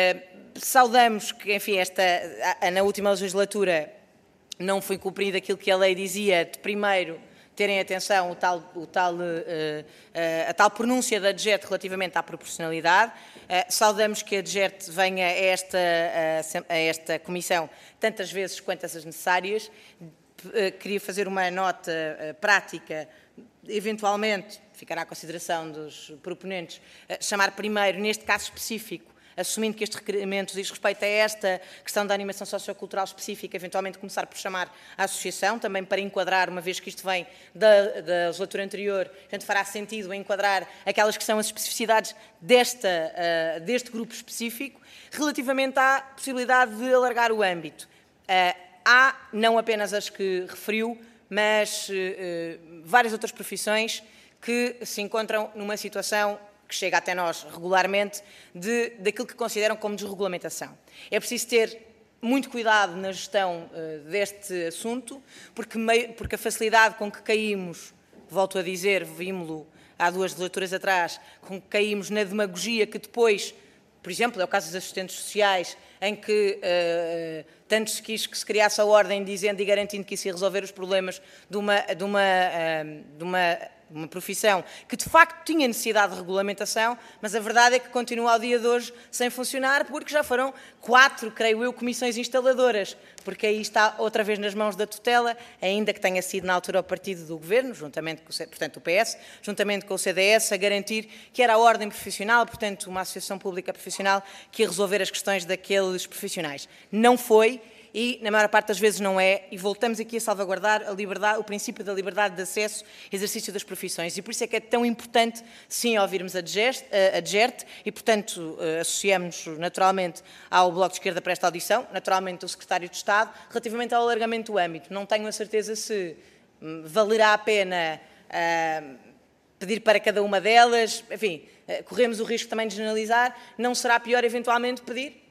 saudamos que, enfim, esta, na última legislatura não foi cumprido aquilo que a lei dizia, de primeiro terem atenção o tal, o tal, uh, uh, a tal pronúncia da D G E T relativamente à proporcionalidade. Uh, saudamos que a D G E T venha a esta, a, a esta comissão tantas vezes quantas as necessárias. Uh, queria fazer uma nota uh, prática, eventualmente, ficará à consideração dos proponentes, uh, chamar primeiro, neste caso específico, assumindo que este requerimento diz respeito a esta questão da animação sociocultural específica, eventualmente começar por chamar a associação, também para enquadrar, uma vez que isto vem da, da legislatura anterior, portanto fará sentido enquadrar aquelas que são as especificidades desta, uh, deste grupo específico, relativamente à possibilidade de alargar o âmbito. Uh, há não apenas as que referiu, mas uh, uh, várias outras profissões que se encontram numa situação que chega até nós regularmente, de, daquilo que consideram como desregulamentação. É preciso ter muito cuidado na gestão uh, deste assunto, porque, meio, porque a facilidade com que caímos, volto a dizer, vimos-lo há duas legislaturas atrás, com que caímos na demagogia que depois, por exemplo, é o caso dos assistentes sociais, em que uh, tanto se quis que se criasse a ordem dizendo e garantindo que isso ia resolver os problemas de uma, de uma, uh, de uma uma profissão que de facto tinha necessidade de regulamentação, mas a verdade é que continua ao dia de hoje sem funcionar, porque já foram quatro, creio eu, comissões instaladoras, porque aí está outra vez nas mãos da tutela, ainda que tenha sido na altura o partido do Governo, juntamente com o, portanto, o P S, juntamente com o C D S, a garantir que era a ordem profissional, portanto uma associação pública profissional, que ia resolver as questões daqueles profissionais. Não foi, e, na maior parte das vezes, não é, e voltamos aqui a salvaguardar a liberdade, o princípio da liberdade de acesso e exercício das profissões. E por isso é que é tão importante, sim, ouvirmos a D G E T e, portanto, associamos-nos naturalmente ao Bloco de Esquerda para esta audição, naturalmente o Secretário de Estado, relativamente ao alargamento do âmbito. Não tenho a certeza se valerá a pena uh, pedir para cada uma delas, enfim, uh, corremos o risco também de generalizar, não será pior, eventualmente, pedir,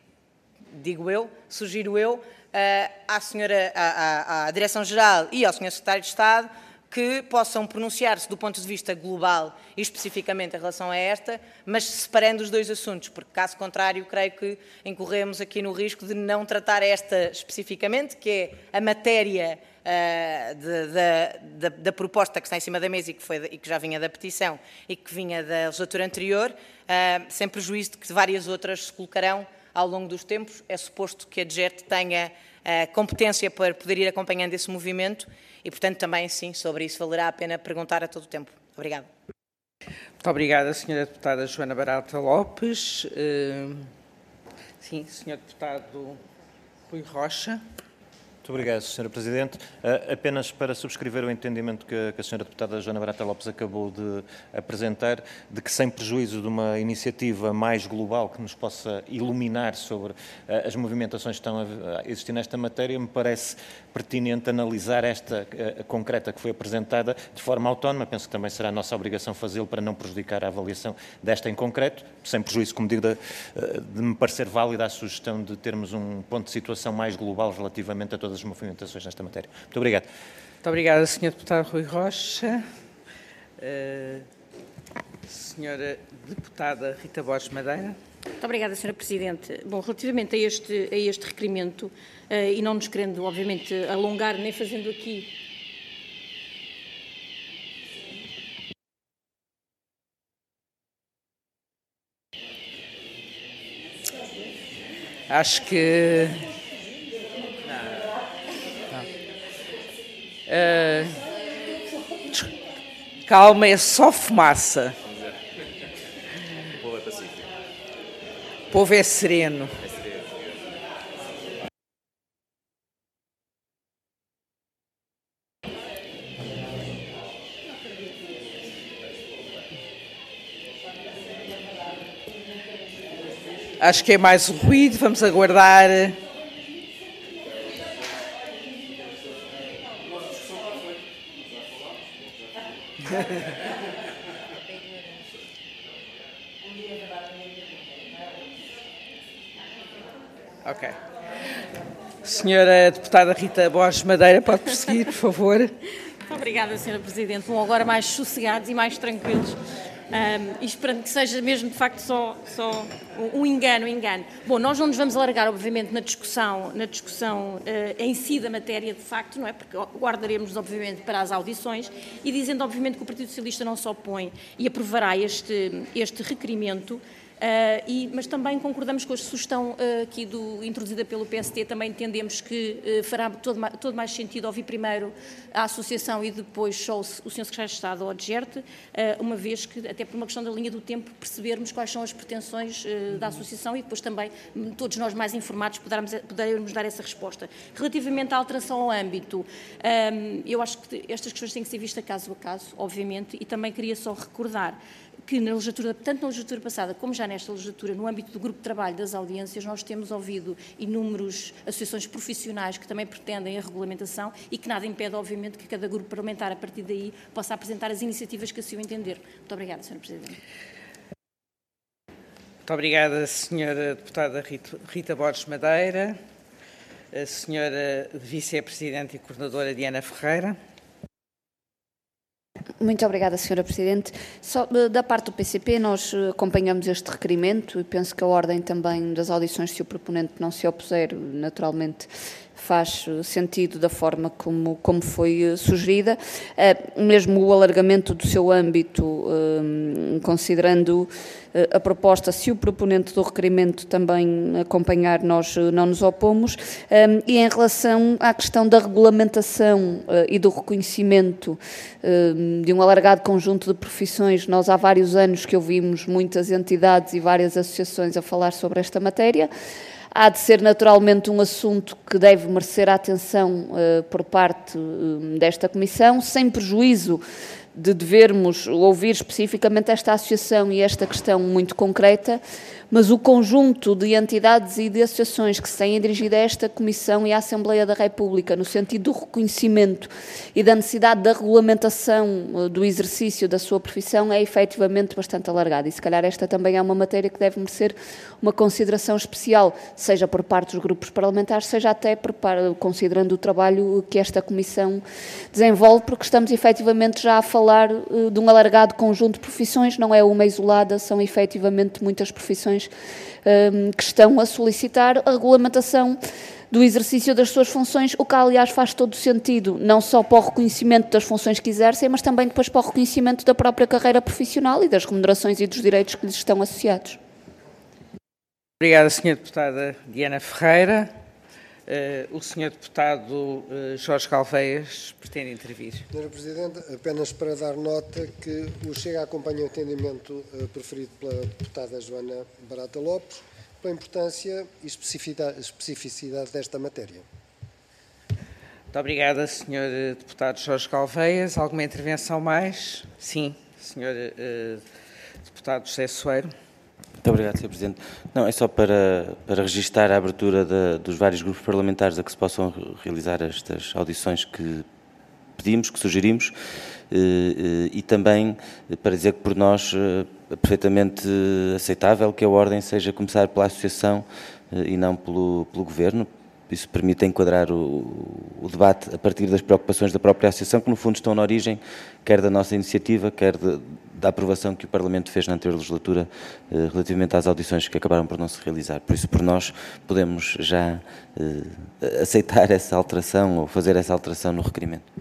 digo eu, sugiro eu, à senhora, à, à, à Direção-Geral e ao senhor Secretário de Estado que possam pronunciar-se do ponto de vista global e especificamente em relação a esta, mas separando os dois assuntos, porque caso contrário creio que incorremos aqui no risco de não tratar esta especificamente, que é a matéria uh, de, de, da, da proposta que está em cima da mesa e que, foi, e que já vinha da petição e que vinha da legislatura anterior, uh, sem prejuízo de que várias outras se colocarão ao longo dos tempos. É suposto que a D G E T tenha uh, competência para poder ir acompanhando esse movimento e, portanto, também, sim, sobre isso valerá a pena perguntar a todo o tempo. Obrigada. Muito obrigada, senhora Deputada Joana Barata Lopes. Uh, sim, senhor Deputado Rui Rocha. Muito obrigado, senhora Presidente. Uh, apenas para subscrever o entendimento que, que a senhora Deputada Joana Barata Lopes acabou de apresentar, de que sem prejuízo de uma iniciativa mais global que nos possa iluminar sobre uh, as movimentações que estão a, a existir nesta matéria, me parece pertinente analisar esta uh, concreta que foi apresentada de forma autónoma. Penso que também será a nossa obrigação fazê-lo para não prejudicar a avaliação desta em concreto, sem prejuízo, como digo, de, uh, de me parecer válida a sugestão de termos um ponto de situação mais global relativamente a todas as movimentações nesta matéria. Muito obrigado. Muito obrigada, senhor Deputado Rui Rocha. Uh, senhora Deputada Rita Borges Madeira. Muito obrigada, senhora Presidente. Bom, relativamente a este, a este requerimento, uh, e não nos querendo, obviamente, alongar, nem fazendo aqui... Acho que... Uh, calma, é só fumaça. O povo é pacífico. O povo é sereno. É sereno. Acho que é mais o ruído, vamos aguardar. Ok. Senhora Deputada Rita Borges Madeira, pode prosseguir, por favor. Muito obrigada, senhora Presidente. Bom, agora mais sossegados e mais tranquilos. Um, e esperando que seja mesmo, de facto, só, só um engano, um engano. Bom, nós não nos vamos alargar, obviamente, na discussão, na discussão uh, em si da matéria, de facto, não é? Porque guardaremos, obviamente, para as audições e dizendo, obviamente, que o Partido Socialista não só opõe e aprovará este, este requerimento, Uh, e, mas também concordamos com a sugestão uh, aqui do, introduzida pelo P S T, também entendemos que uh, fará todo, todo mais sentido ouvir primeiro a Associação e depois só o, o senhor Secretário de Estado ou a DGERT, uh, uma vez que, até por uma questão da linha do tempo, percebermos quais são as pretensões uh, da Associação e depois também, todos nós mais informados, podermos, podermos dar essa resposta. Relativamente à alteração ao âmbito, um, eu acho que estas questões têm que ser vistas caso a caso, obviamente, e também queria só recordar que na legislatura, tanto na legislatura passada como já nesta legislatura, no âmbito do grupo de trabalho das audiências, nós temos ouvido inúmeras associações profissionais que também pretendem a regulamentação e que nada impede, obviamente, que cada grupo parlamentar, a partir daí, possa apresentar as iniciativas que assim o entender. Muito obrigada, senhora Presidente. Muito obrigada, senhora Deputada Rita, Rita Borges Madeira. A senhora Vice-Presidente e Coordenadora Diana Ferreira. Muito obrigada, senhora Presidente. Só, da parte do P C P, nós acompanhamos este requerimento e penso que a ordem também das audições, se o proponente não se opuser, naturalmente faz sentido da forma como, como foi sugerida. Uh, mesmo o alargamento do seu âmbito, uh, considerando uh, a proposta, se o proponente do requerimento também acompanhar, nós uh, não nos opomos. Um, e em relação à questão da regulamentação uh, e do reconhecimento uh, de um alargado conjunto de profissões, nós há vários anos que ouvimos muitas entidades e várias associações a falar sobre esta matéria. Há de ser naturalmente um assunto que deve merecer a atenção uh, por parte uh, desta Comissão, sem prejuízo de devermos ouvir especificamente esta associação e esta questão muito concreta, mas o conjunto de entidades e de associações que se têm dirigido a esta Comissão e à Assembleia da República no sentido do reconhecimento e da necessidade da regulamentação do exercício da sua profissão é efetivamente bastante alargado e se calhar esta também é uma matéria que deve merecer uma consideração especial, seja por parte dos grupos parlamentares, seja até por, considerando o trabalho que esta Comissão desenvolve, porque estamos efetivamente já a falar uh, de um alargado conjunto de profissões, não é uma isolada, são efetivamente muitas profissões um, que estão a solicitar a regulamentação do exercício das suas funções, o que aliás faz todo o sentido, não só para o reconhecimento das funções que exercem, mas também depois para o reconhecimento da própria carreira profissional e das remunerações e dos direitos que lhes estão associados. Obrigada, senhora Deputada Diana Ferreira. Uh, o senhor Deputado uh, Jorge Galveias pretende intervir. senhora Presidente, apenas para dar nota que o Chega acompanha o entendimento uh, preferido pela Deputada Joana Barata Lopes, pela importância e especificidade, especificidade desta matéria. Muito obrigada, senhor Deputado Jorge Galveias. Alguma intervenção mais? Sim, senhor uh, Deputado José Soeiro. Muito obrigado, senhor Presidente. Não, é só para, para registar a abertura de, dos vários grupos parlamentares a que se possam realizar estas audições que pedimos, que sugerimos, e, e também para dizer que por nós é perfeitamente aceitável que a ordem seja começar pela Associação e não pelo, pelo Governo. Isso permite enquadrar o, o debate a partir das preocupações da própria Associação, que no fundo estão na origem, quer da nossa iniciativa, quer de, da aprovação que o Parlamento fez na anterior legislatura eh, relativamente às audições que acabaram por não se realizar. Por isso, por nós, podemos já eh, aceitar essa alteração ou fazer essa alteração no requerimento.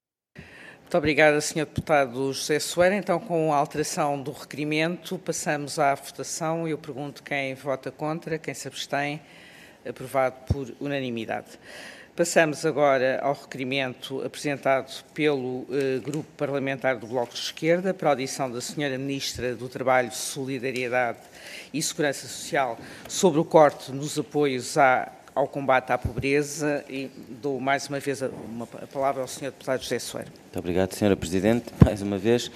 Muito obrigada, senhor Deputado José Soeiro. Então, com a alteração do requerimento, passamos à votação. Eu pergunto quem vota contra, quem se abstém. Aprovado por unanimidade. Passamos agora ao requerimento apresentado pelo eh, Grupo Parlamentar do Bloco de Esquerda para a audição da senhora Ministra do Trabalho, Solidariedade e Segurança Social sobre o corte nos apoios à, ao combate à pobreza e dou mais uma vez a, uma, a palavra ao senhor Deputado José Soeiro. Muito obrigado, senhora Presidente. Mais uma vez,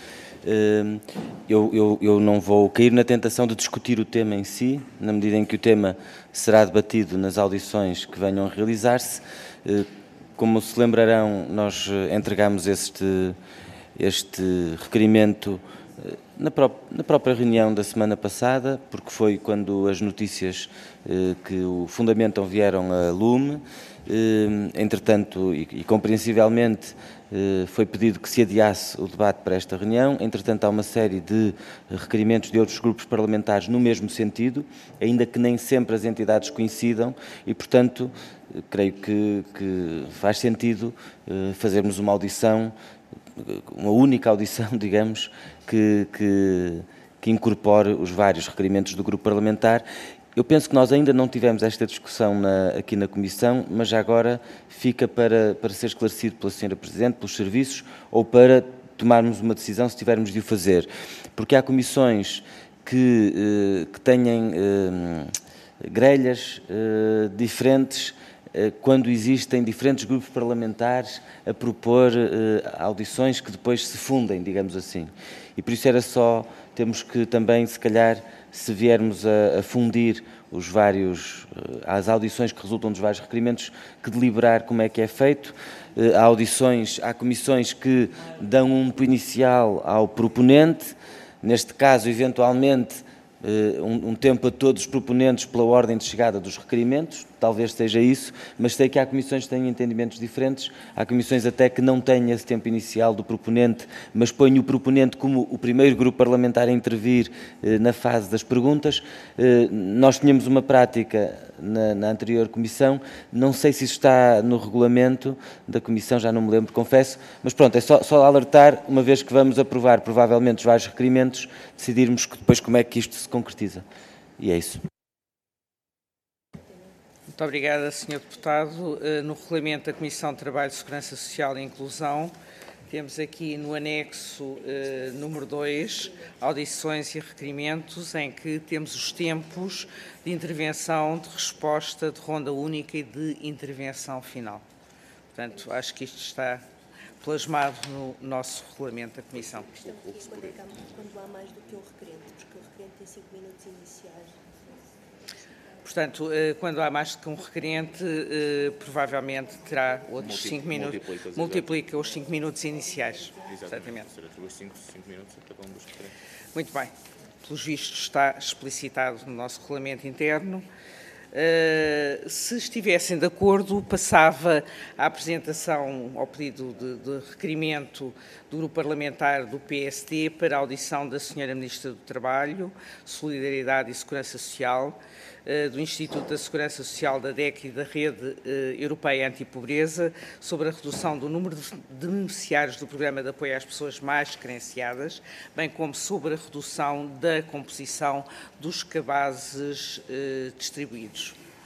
eu, eu, eu não vou cair na tentação de discutir o tema em si, na medida em que o tema será debatido nas audições que venham a realizar-se. Como se lembrarão, nós entregamos este, este requerimento na, pró na própria reunião da semana passada, porque foi quando as notícias que o fundamentam vieram a lume. Entretanto, e, e compreensivelmente, foi pedido que se adiasse o debate para esta reunião. Entretanto, há uma série de requerimentos de outros grupos parlamentares no mesmo sentido, ainda que nem sempre as entidades coincidam e, portanto, creio que, que faz sentido fazermos uma audição, uma única audição, digamos, que, que, que incorpore os vários requerimentos do grupo parlamentar. Eu penso que nós ainda não tivemos esta discussão na, aqui na Comissão, mas já agora fica para, para ser esclarecido pela senhora Presidente, pelos serviços, ou para tomarmos uma decisão se tivermos de o fazer. Porque há comissões que, eh, que têm eh, grelhas eh, diferentes eh, quando existem diferentes grupos parlamentares a propor eh, audições que depois se fundem, digamos assim. E por isso era só, temos que também, se calhar, se viermos a, a fundir os vários, as audições que resultam dos vários requerimentos, que deliberar como é que é feito. Há audições, há comissões que dão um ponto inicial ao proponente, neste caso, eventualmente, um, um tempo a todos os proponentes pela ordem de chegada dos requerimentos, talvez seja isso, mas sei que há comissões que têm entendimentos diferentes, há comissões até que não têm esse tempo inicial do proponente, mas põem o proponente como o primeiro grupo parlamentar a intervir eh, na fase das perguntas. Eh, nós tínhamos uma prática na, na anterior comissão, não sei se isso está no regulamento da comissão, já não me lembro, confesso, mas pronto, é só, só alertar, uma vez que vamos aprovar provavelmente os vários requerimentos, decidirmos que depois como é que isto se concretiza. E é isso. Muito obrigada, senhor Deputado. No regulamento da Comissão de Trabalho, Segurança Social e Inclusão, temos aqui no anexo eh, número dois, audições e requerimentos, em que temos os tempos de intervenção, de resposta, de ronda única e de intervenção final. Portanto, acho que isto está plasmado no nosso regulamento da Comissão. Isto é um pouquinho quando há mais do que um requerente, porque o requerente tem cinco minutos iniciais. Portanto, quando há mais do que um requerente, provavelmente terá outros cinco minutos, multiplica os cinco minutos iniciais. Exatamente. Muito bem. Pelos vistos está explicitado no nosso regulamento interno. Uh, se estivessem de acordo, passava à apresentação, ao pedido de, de requerimento do Grupo Parlamentar do P S D para a audição da senhora Ministra do Trabalho, Solidariedade e Segurança Social, uh, do Instituto da Segurança Social da D E C e da Rede uh, Europeia Antipobreza, sobre a redução do número de beneficiários do Programa de Apoio às Pessoas Mais Carenciadas, bem como sobre a redução da composição dos cabazes uh, distribuídos.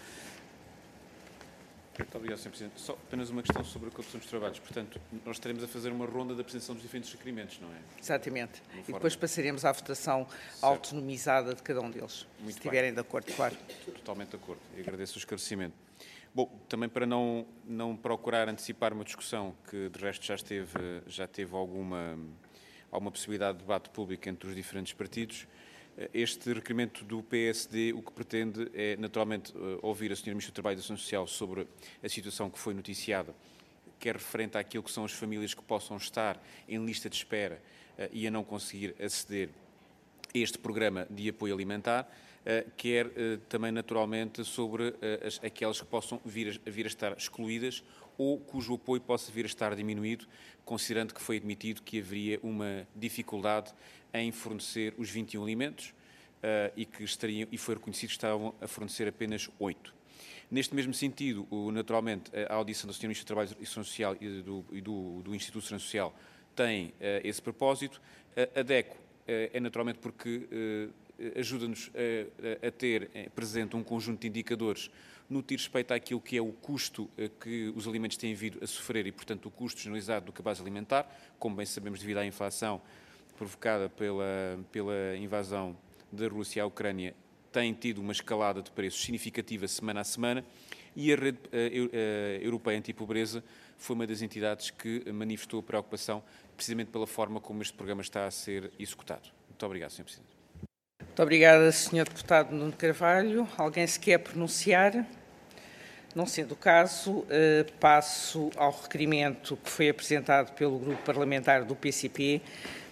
Muito obrigado, senhor Presidente. Só apenas uma questão sobre a corrupção dos trabalhos. Portanto, nós estaremos a fazer uma ronda da apresentação dos diferentes requerimentos, não é? Exatamente. E depois passaremos à votação certo. autonomizada de cada um deles, Muito se estiverem bem. de acordo, claro. Totalmente de acordo. E agradeço o esclarecimento. Bom, também para não, não procurar antecipar uma discussão que, de resto, já teve, já teve alguma, alguma possibilidade de debate público entre os diferentes partidos, este requerimento do P S D o que pretende é, naturalmente, ouvir a senhora Ministra do Trabalho e da Ação Social sobre a situação que foi noticiada, que é referente àquilo que são as famílias que possam estar em lista de espera e a não conseguir aceder a este programa de apoio alimentar, quer também, naturalmente, sobre as, aquelas que possam vir a, vir a estar excluídas ou cujo apoio possa vir a estar diminuído, considerando que foi admitido que haveria uma dificuldade em fornecer os vinte e um alimentos uh, e que estariam, e foi reconhecido que estavam a fornecer apenas oito. Neste mesmo sentido, o, naturalmente, a audição da senhora Ministra do Trabalho e Ação Social e do, e do, do Instituto de Segurança Social tem uh, esse propósito. Uh, a DECO uh, é naturalmente porque uh, ajuda-nos a, a ter presente um conjunto de indicadores no que diz respeito àquilo que é o custo que os alimentos têm vindo a sofrer e, portanto, o custo generalizado do cabaz alimentar, como bem sabemos devido à inflação provocada pela, pela invasão da Rússia à Ucrânia, tem tido uma escalada de preços significativa semana a semana e a Rede a, a Europeia Antipobreza foi uma das entidades que manifestou preocupação precisamente pela forma como este programa está a ser executado. Muito obrigado, senhor Presidente. Muito obrigada, senhor Deputado Nuno Carvalho. Alguém se quer pronunciar? Não sendo o caso, eh, passo ao requerimento que foi apresentado pelo Grupo Parlamentar do P C P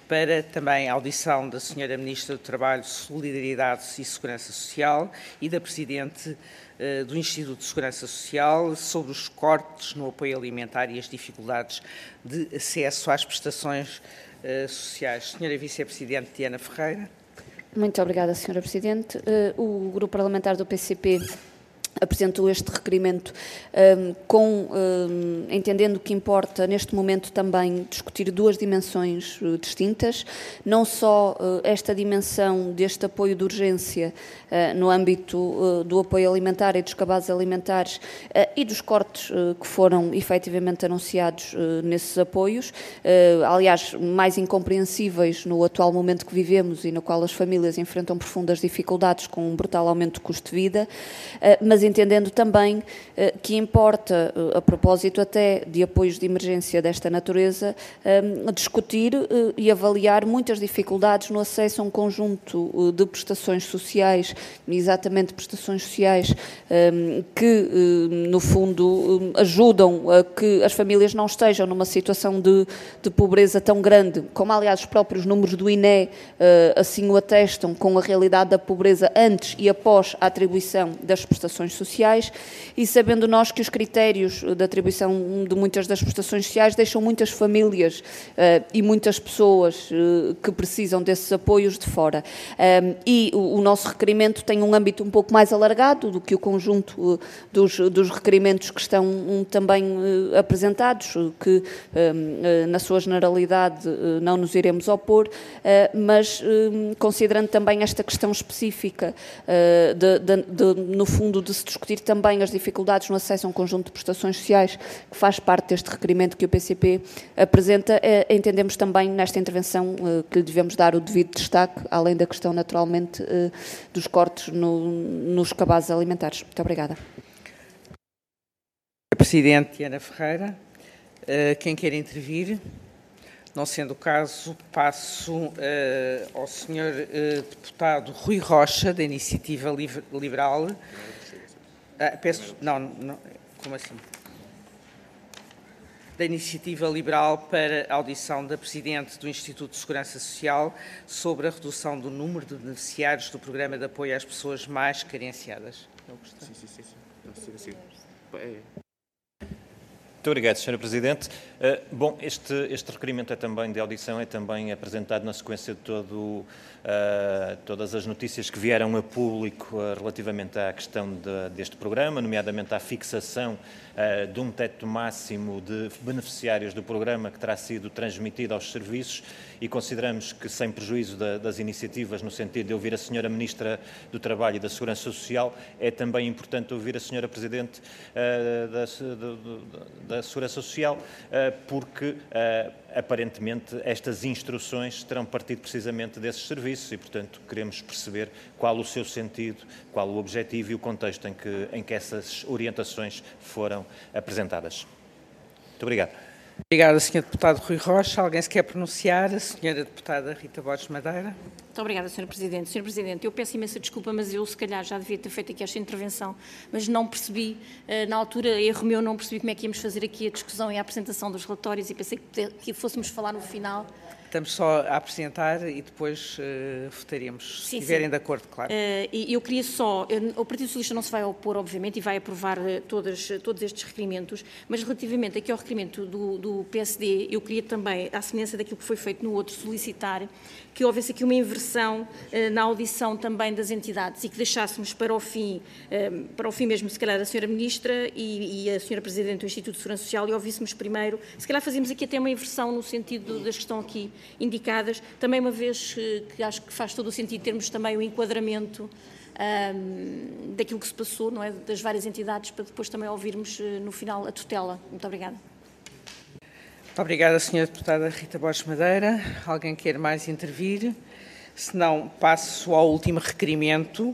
para também a audição da senhora Ministra do Trabalho, Solidariedade e Segurança Social e da Presidente uh, do Instituto de Segurança Social sobre os cortes no apoio alimentar e as dificuldades de acesso às prestações uh, sociais. Senhora Vice-Presidente Diana Ferreira. Muito obrigada, senhora Presidente. Uh, o Grupo Parlamentar do P C P apresentou este requerimento um, com, um, entendendo que importa neste momento também discutir duas dimensões uh, distintas, não só uh, esta dimensão deste apoio de urgência uh, no âmbito uh, do apoio alimentar e dos cabazes alimentares uh, e dos cortes uh, que foram efetivamente anunciados uh, nesses apoios, uh, aliás, mais incompreensíveis no atual momento que vivemos e no qual as famílias enfrentam profundas dificuldades com um brutal aumento do custo de vida, uh, mas entendendo também eh, que importa, eh, a propósito até de apoios de emergência desta natureza, eh, discutir eh, e avaliar muitas dificuldades no acesso a um conjunto eh, de prestações sociais, exatamente prestações sociais eh, que, eh, no fundo, eh, ajudam a que as famílias não estejam numa situação de, de pobreza tão grande, como aliás os próprios números do I N E eh, assim o atestam, com a realidade da pobreza antes e após a atribuição das prestações sociais, e sabendo nós que os critérios de atribuição de muitas das prestações sociais deixam muitas famílias uh, e muitas pessoas uh, que precisam desses apoios de fora. Um, e o, o nosso requerimento tem um âmbito um pouco mais alargado do que o conjunto uh, dos, dos requerimentos que estão um, também uh, apresentados, uh, que um, uh, na sua generalidade uh, não nos iremos opor, uh, mas uh, considerando também esta questão específica uh, de, de, de, no fundo de se discutir também as dificuldades no acesso a um conjunto de prestações sociais, que faz parte deste requerimento que o P C P apresenta, eh, entendemos também nesta intervenção eh, que lhe devemos dar o devido destaque, além da questão naturalmente eh, dos cortes no, nos cabazes alimentares. Muito obrigada. Presidente Diana Ferreira, uh, quem quer intervir? Não sendo o caso, passo uh, ao senhor uh, deputado Rui Rocha, da Iniciativa Liberal. Ah, peço, não, não, como assim? Da Iniciativa Liberal para a audição da Presidente do Instituto de Segurança Social sobre a redução do número de beneficiários do Programa de Apoio às Pessoas Mais Carenciadas. Sim, sim, sim. sim. sim, sim. Muito obrigado, senhora Presidente. Uh, bom, este, este requerimento é também de audição, é também apresentado na sequência de todo, uh, todas as notícias que vieram a público uh, relativamente à questão de, deste programa, nomeadamente à fixação uh, de um teto máximo de beneficiários do programa que terá sido transmitido aos serviços, e consideramos que, sem prejuízo da, das iniciativas, no sentido de ouvir a senhora Ministra do Trabalho e da Segurança Social, é também importante ouvir a senhora Presidente uh, da, da, da Segurança Social, uh, porque, uh, aparentemente, estas instruções terão partido precisamente desses serviços e, portanto, queremos perceber qual o seu sentido, qual o objetivo e o contexto em que, em que essas orientações foram apresentadas. Muito obrigado. Obrigada, senhor Deputado Rui Rocha. Alguém se quer pronunciar? A senhora Deputada Rita Borges Madeira. Muito obrigada, senhora Presidente. senhor Presidente, eu peço imensa desculpa, mas eu, se calhar, já devia ter feito aqui esta intervenção, mas não percebi, na altura, erro meu, não percebi como é que íamos fazer aqui a discussão e a apresentação dos relatórios e pensei que fôssemos falar no final. Estamos só a apresentar e depois uh, votaremos, se estiverem de acordo, claro. Uh, e eu queria só, eu, o Partido Socialista não se vai opor, obviamente, e vai aprovar uh, todas, todos estes requerimentos, mas relativamente aqui ao requerimento do, do P S D, eu queria também, à semelhança daquilo que foi feito no outro, solicitar que houvesse aqui uma inversão uh, na audição também das entidades e que deixássemos para o fim, uh, para o fim mesmo, se calhar, a senhora Ministra e, e a senhora Presidente do Instituto de Segurança Social, e ouvíssemos primeiro, se calhar fazíamos aqui até uma inversão no sentido das que estão aqui indicadas, também uma vez que acho que faz todo o sentido termos também o enquadramento um, daquilo que se passou, não é, das várias entidades, para depois também ouvirmos no final a tutela. Muito obrigada. Muito obrigada, senhora Deputada Rita Borges Madeira. Alguém quer mais intervir? Se não, passo ao último requerimento,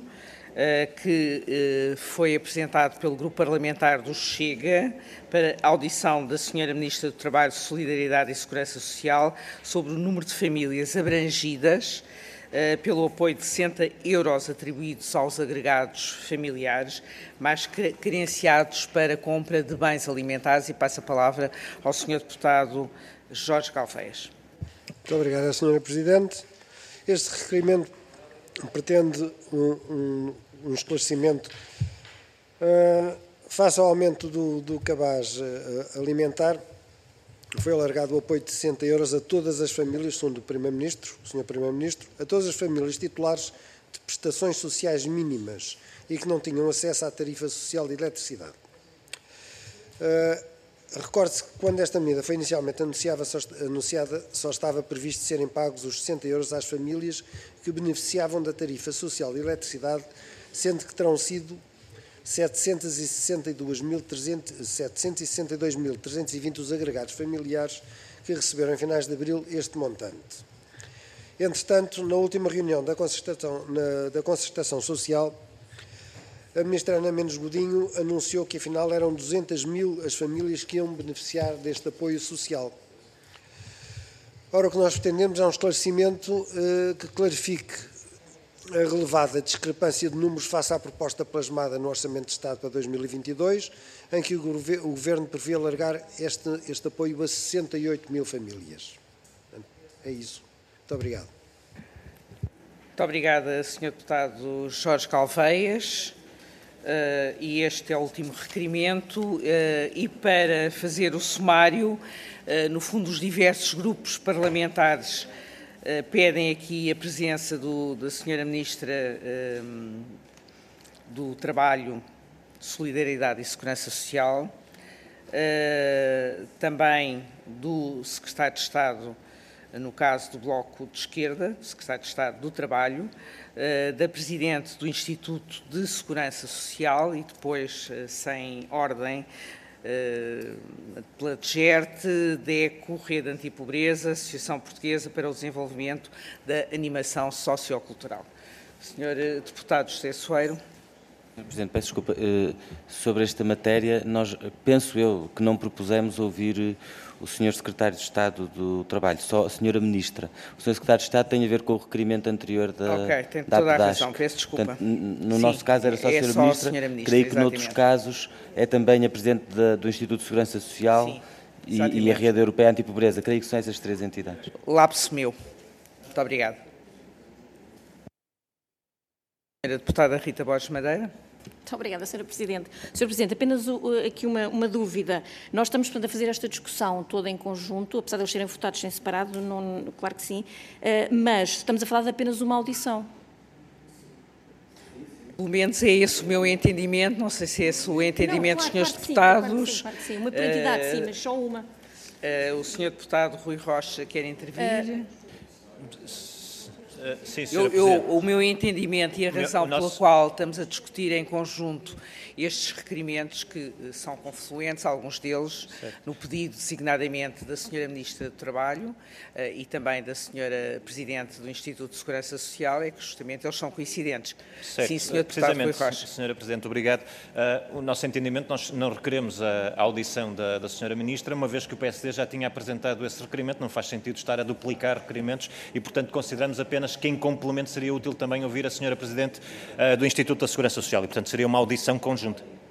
que foi apresentado pelo Grupo Parlamentar do Chega para a audição da senhora Ministra do Trabalho, Solidariedade e Segurança Social sobre o número de famílias abrangidas pelo apoio de sessenta euros atribuídos aos agregados familiares mais carenciados para compra de bens alimentares, e passo a palavra ao senhor Deputado Jorge Galveias. Muito obrigado, senhora Presidente. Este requerimento pretende um, um, um esclarecimento uh, face ao aumento do, do cabaz uh, alimentar. Foi alargado o apoio de sessenta euros a todas as famílias, segundo o Primeiro-Ministro, o senhor Primeiro-Ministro, a todas as famílias titulares de prestações sociais mínimas e que não tinham acesso à tarifa social de eletricidade. Uh, Recorde-se que quando esta medida foi inicialmente anunciada só, anunciada, só estava previsto serem pagos os sessenta euros às famílias que beneficiavam da tarifa social de eletricidade, sendo que terão sido setecentos e sessenta e dois mil trezentos e vinte os agregados familiares que receberam em finais de abril este montante. Entretanto, na última reunião da concertação, na, da concertação social, a ministra Ana Mendes Godinho anunciou que, afinal, eram duzentas mil as famílias que iam beneficiar deste apoio social. Ora, o que nós pretendemos é um esclarecimento eh, que clarifique a relevada discrepância de números face à proposta plasmada no Orçamento de Estado para dois mil e vinte e dois, em que o Governo prevê alargar este, este apoio a sessenta e oito mil famílias. É isso. Muito obrigado. Muito obrigada, senhor Deputado Jorge Calveias. Uh, e este é o último requerimento, uh, e para fazer o sumário, uh, no fundo os diversos grupos parlamentares uh, pedem aqui a presença do, da senhora Ministra uh, do Trabalho, Solidariedade e Segurança Social, uh, também do Secretário de Estado, no caso do Bloco de Esquerda, Secretário de Estado do Trabalho, da Presidente do Instituto de Segurança Social e depois, sem ordem, pela D G E R T, DECO, Rede Antipobreza, Associação Portuguesa para o Desenvolvimento da Animação Sociocultural. senhor Deputado José Soeiro. Presidente, peço desculpa. Sobre esta matéria, nós, penso eu, que não propusemos ouvir o senhor Secretário de Estado do Trabalho, só a senhora Ministra. O senhor Secretário de Estado tem a ver com o requerimento anterior da Ok, tem da toda a razão, peço desculpa. Portanto, no Sim, nosso caso era só a senhora, é só Ministra. a senhora Ministra. Creio que exatamente. noutros casos é também a Presidente da, do Instituto de Segurança Social Sim, e, e a Rede Europeia Antipobreza. Creio que são essas três entidades. Lapso meu. Muito obrigado. Senhora Deputada Rita Borges Madeira. Muito obrigada, senhora Presidente. senhor Presidente, apenas uh, aqui uma, uma dúvida. Nós estamos, portanto, a fazer esta discussão toda em conjunto, apesar de eles serem votados em separado, não, claro que sim, uh, mas estamos a falar de apenas uma audição. Pelo menos é esse o meu entendimento, não sei se é esse o entendimento não, dos claro, senhores claro deputados. Que sim, claro que sim, claro que sim. Uma por entidade, uh, sim, mas só uma. Uh, o senhor Deputado Rui Rocha quer intervir? Uh, Sim, eu, eu, o meu entendimento e a razão meu, nosso... pela qual estamos a discutir em conjunto estes requerimentos, que são confluentes, alguns deles, certo. No pedido designadamente da senhora Ministra do Trabalho uh, e também da senhora Presidente do Instituto de Segurança Social, é que justamente eles são coincidentes. Certo. Sim, senhor Deputado Rui Rocha. Senhora Presidente, obrigado. Uh, o nosso entendimento, nós não requeremos a, a audição da, da senhora Ministra, uma vez que o P S D já tinha apresentado esse requerimento, não faz sentido estar a duplicar requerimentos e, portanto, consideramos apenas que em complemento seria útil também ouvir a senhora Presidente uh, do Instituto da Segurança Social e, portanto, seria uma audição conjunta.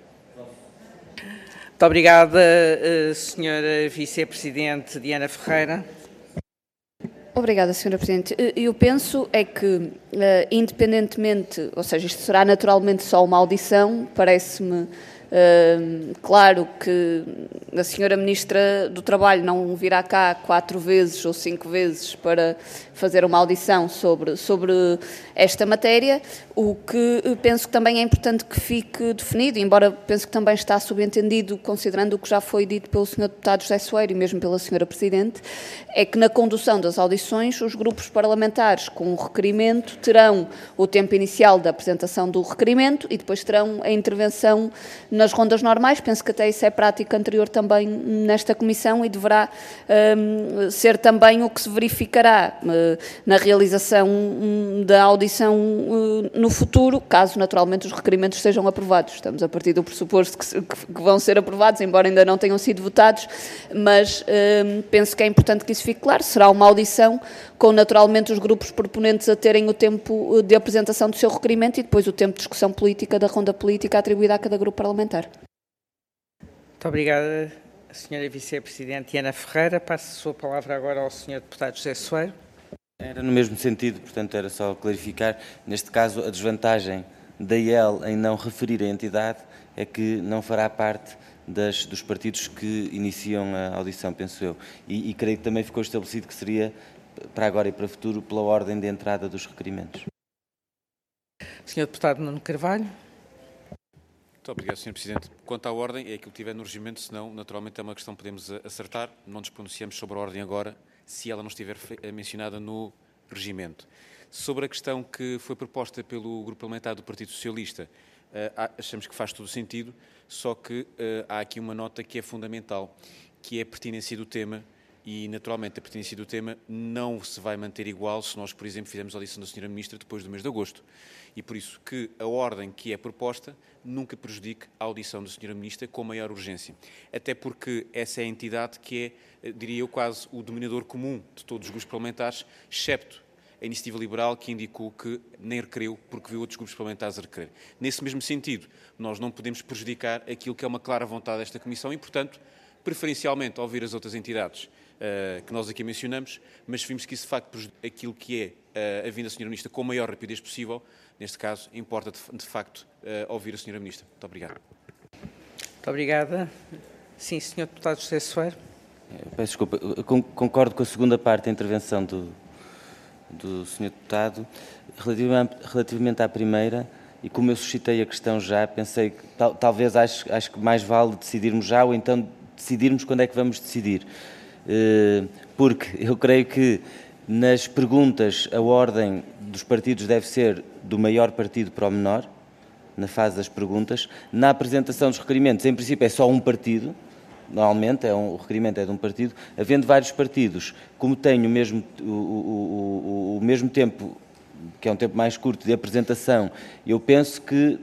Muito obrigada, senhora Vice-Presidente Diana Ferreira. Obrigada, senhora Presidente. Eu penso é que, independentemente, ou seja, isto será naturalmente só uma audição, parece-me Uh, claro que a senhora Ministra do Trabalho não virá cá quatro vezes ou cinco vezes para fazer uma audição sobre, sobre esta matéria, o que penso que também é importante que fique definido, embora penso que também está subentendido, considerando o que já foi dito pelo senhor Deputado José Soeiro e mesmo pela senhora Presidente, é que na condução das audições os grupos parlamentares com o requerimento terão o tempo inicial da apresentação do requerimento e depois terão a intervenção nas rondas normais. Penso que até isso é prática anterior também nesta Comissão e deverá um, ser também o que se verificará uh, na realização um, da audição uh, no futuro, caso naturalmente os requerimentos sejam aprovados. Estamos a partir do pressuposto que, que, que vão ser aprovados, embora ainda não tenham sido votados, mas uh, penso que é importante que isso fique claro. Será uma audição com naturalmente os grupos proponentes a terem o tempo de apresentação do seu requerimento e depois o tempo de discussão política da ronda política atribuída a cada grupo parlamentar. Muito obrigada, senhora Vice-Presidente Ana Ferreira. Passo a sua palavra agora ao senhor Deputado José Soeiro. Era no mesmo sentido, portanto, era só clarificar. Neste caso, a desvantagem da I E L em não referir a entidade é que não fará parte das, dos partidos que iniciam a audição, penso eu. E, e creio que também ficou estabelecido que seria, para agora e para o futuro, pela ordem de entrada dos requerimentos. senhor Deputado Nuno Carvalho. Muito obrigado, senhor Presidente. Quanto à ordem, é aquilo que tiver no regimento, senão, naturalmente, é uma questão que podemos acertar. Não nos pronunciamos sobre a ordem agora, se ela não estiver mencionada no regimento. Sobre a questão que foi proposta pelo Grupo Parlamentar do Partido Socialista, achamos que faz todo o sentido, só que há aqui uma nota que é fundamental, que é a pertinência do tema, e, naturalmente, a pertinência do tema não se vai manter igual se nós, por exemplo, fizermos a audição da senhora Ministra depois do mês de agosto. E por isso que a ordem que é proposta nunca prejudique a audição da senhora Ministra com maior urgência. Até porque essa é a entidade que é, diria eu, quase o dominador comum de todos os grupos parlamentares, excepto a Iniciativa Liberal, que indicou que nem requereu porque viu outros grupos parlamentares a requerer. Nesse mesmo sentido, nós não podemos prejudicar aquilo que é uma clara vontade desta Comissão e, portanto, preferencialmente ouvir as outras entidades uh, que nós aqui mencionamos, mas vimos que isso de facto prejudica aquilo que é uh, a vinda da senhora Ministra com a maior rapidez possível. Neste caso, importa de, de facto uh, ouvir a senhora Ministra. Muito obrigado. Muito obrigada. Sim, senhor Deputado José Soeiro. Peço desculpa, eu concordo com a segunda parte da intervenção do, do senhor Deputado. Relativamente, relativamente à primeira, e como eu suscitei a questão já, pensei que tal, talvez acho, acho que mais vale decidirmos já ou então decidirmos quando é que vamos decidir. Porque eu creio que nas perguntas a ordem dos partidos deve ser do maior partido para o menor, na fase das perguntas. Na apresentação dos requerimentos, em princípio, é só um partido, normalmente, é um, o requerimento é de um partido. Havendo vários partidos, como tem o mesmo, o, o, o, o mesmo tempo, que é um tempo mais curto de apresentação, eu penso que,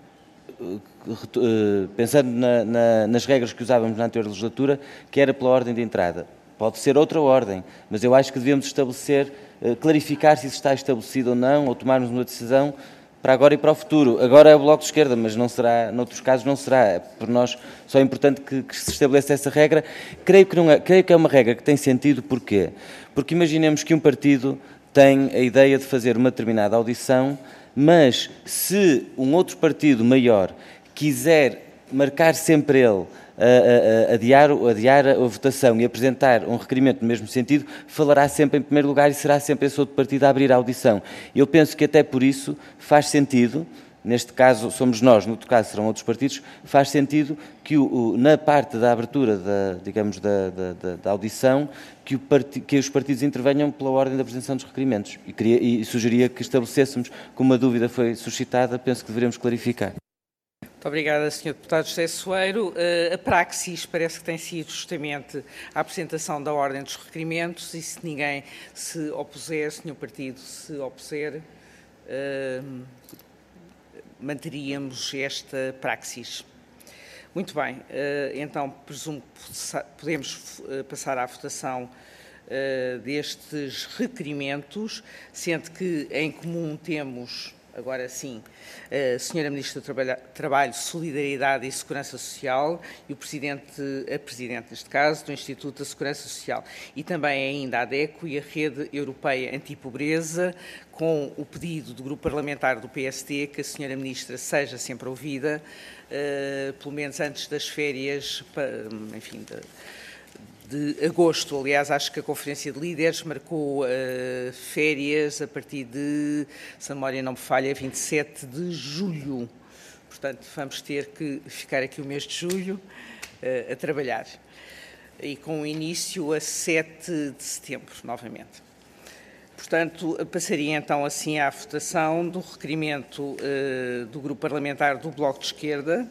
pensando na, na, nas regras que usávamos na anterior legislatura, que era pela ordem de entrada. Pode ser outra ordem, mas eu acho que devemos estabelecer, clarificar se isso está estabelecido ou não, ou tomarmos uma decisão para agora e para o futuro. Agora é o Bloco de Esquerda, mas não será, noutros casos não será. Por nós só é importante que, que se estabeleça essa regra. Creio que, não é, creio que é uma regra que tem sentido, porquê? Porque imaginemos que um partido tem a ideia de fazer uma determinada audição, mas se um outro partido maior quiser marcar sempre ele, A, a, a, adiar, adiar a votação e apresentar um requerimento no mesmo sentido, falará sempre em primeiro lugar e será sempre esse outro partido a abrir a audição. Eu penso que até por isso faz sentido, neste caso somos nós, no outro caso serão outros partidos, faz sentido que o, o, na parte da abertura, da, digamos, da, da, da audição, que, o part, que os partidos intervenham pela ordem da apresentação dos requerimentos. E, queria, e sugeria que estabelecêssemos, como uma dúvida foi suscitada, penso que deveremos clarificar. Muito obrigada, senhor Deputado José Soeiro. Uh, a praxis parece que tem sido justamente a apresentação da ordem dos requerimentos e se ninguém se opuser, se nenhum partido se opuser, uh, manteríamos esta praxis. Muito bem, uh, então presumo que podemos uh, passar à votação uh, destes requerimentos, sendo que em comum temos... Agora sim, a senhora Ministra do Trabalho, Solidariedade e Segurança Social e o Presidente, a Presidente, neste caso, do Instituto da Segurança Social. E também ainda a DECO e a Rede Europeia Antipobreza, com o pedido do Grupo Parlamentar do P S D que a senhora Ministra seja sempre ouvida, uh, pelo menos antes das férias, enfim, de, de agosto. Aliás, acho que a Conferência de Líderes marcou uh, férias a partir de, se a memória não me falha, vinte e sete de julho. Portanto, vamos ter que ficar aqui o mês de julho uh, a trabalhar. E com início a sete de setembro, novamente. Portanto, passaria então assim à votação do requerimento uh, do Grupo Parlamentar do Bloco de Esquerda.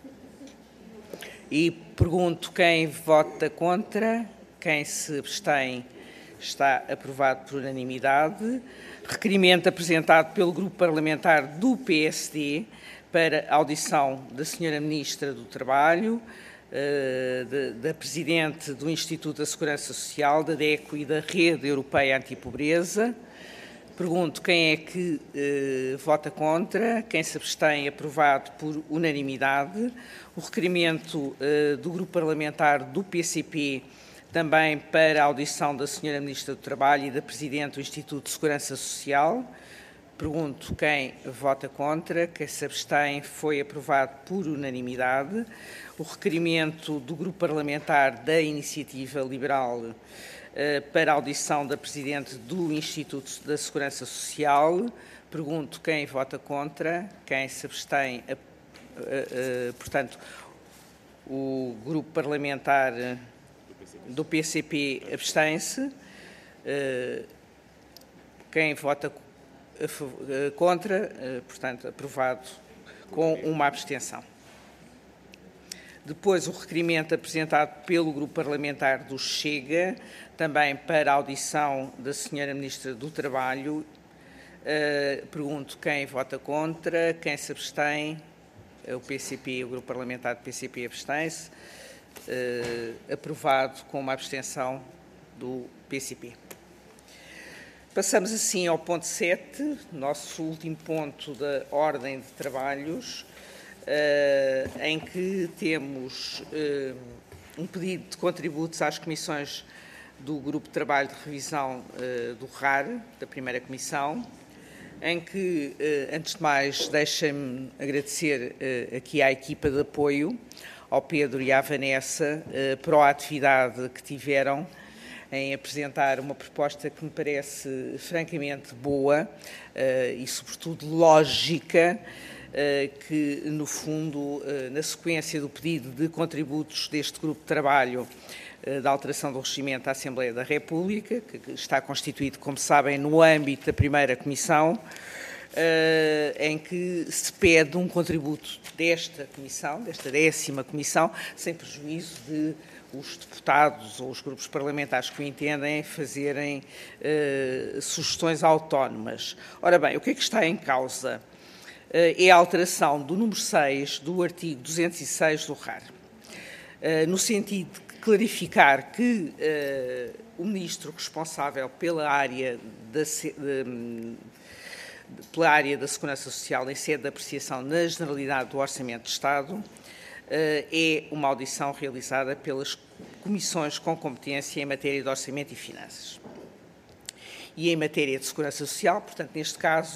E pergunto quem vota contra, quem se abstém, está aprovado por unanimidade. Requerimento apresentado pelo Grupo Parlamentar do P S D para a audição da senhora Ministra do Trabalho, da Presidente do Instituto da Segurança Social, da DECO e da Rede Europeia Antipobreza. Pergunto quem é que eh, vota contra, quem se abstém, aprovado por unanimidade. O requerimento eh, do Grupo Parlamentar do P C P, também para a audição da senhora Ministra do Trabalho e da Presidente do Instituto de Segurança Social. Pergunto quem vota contra, quem se abstém, foi aprovado por unanimidade. O requerimento do Grupo Parlamentar da Iniciativa Liberal para a audição da Presidente do Instituto da Segurança Social. Pergunto quem vota contra, quem se abstém, portanto, o Grupo Parlamentar do P C P abstém-se. Quem vota contra, portanto, aprovado com uma abstenção. Depois, o requerimento apresentado pelo Grupo Parlamentar do Chega, também para a audição da senhora Ministra do Trabalho. Uh, pergunto quem vota contra, quem se abstém. O P C P, o Grupo Parlamentar do P C P abstém-se. Uh, aprovado com uma abstenção do P C P. Passamos assim ao ponto sete, nosso último ponto da ordem de trabalhos, Uh, em que temos uh, um pedido de contributos às comissões do Grupo de Trabalho de Revisão uh, do R A R, da primeira comissão, em que, uh, antes de mais, deixem-me agradecer uh, aqui à equipa de apoio, ao Pedro e à Vanessa, uh, por a atividade que tiveram em apresentar uma proposta que me parece francamente boa uh, e, sobretudo, lógica, que, no fundo, na sequência do pedido de contributos deste grupo de trabalho da alteração do regimento da Assembleia da República, que está constituído, como sabem, no âmbito da primeira comissão, em que se pede um contributo desta comissão, desta décima comissão, sem prejuízo de os deputados ou os grupos parlamentares que o entendem fazerem uh, sugestões autónomas. Ora bem, o que é que está em causa? É a alteração do número seis do artigo duzentos e seis do R A R, no sentido de clarificar que uh, o ministro responsável pela área, da, de, pela área da Segurança Social em sede de apreciação na generalidade do Orçamento de Estado uh, é uma audição realizada pelas comissões com competência em matéria de Orçamento e Finanças. E em matéria de Segurança Social, portanto, neste caso,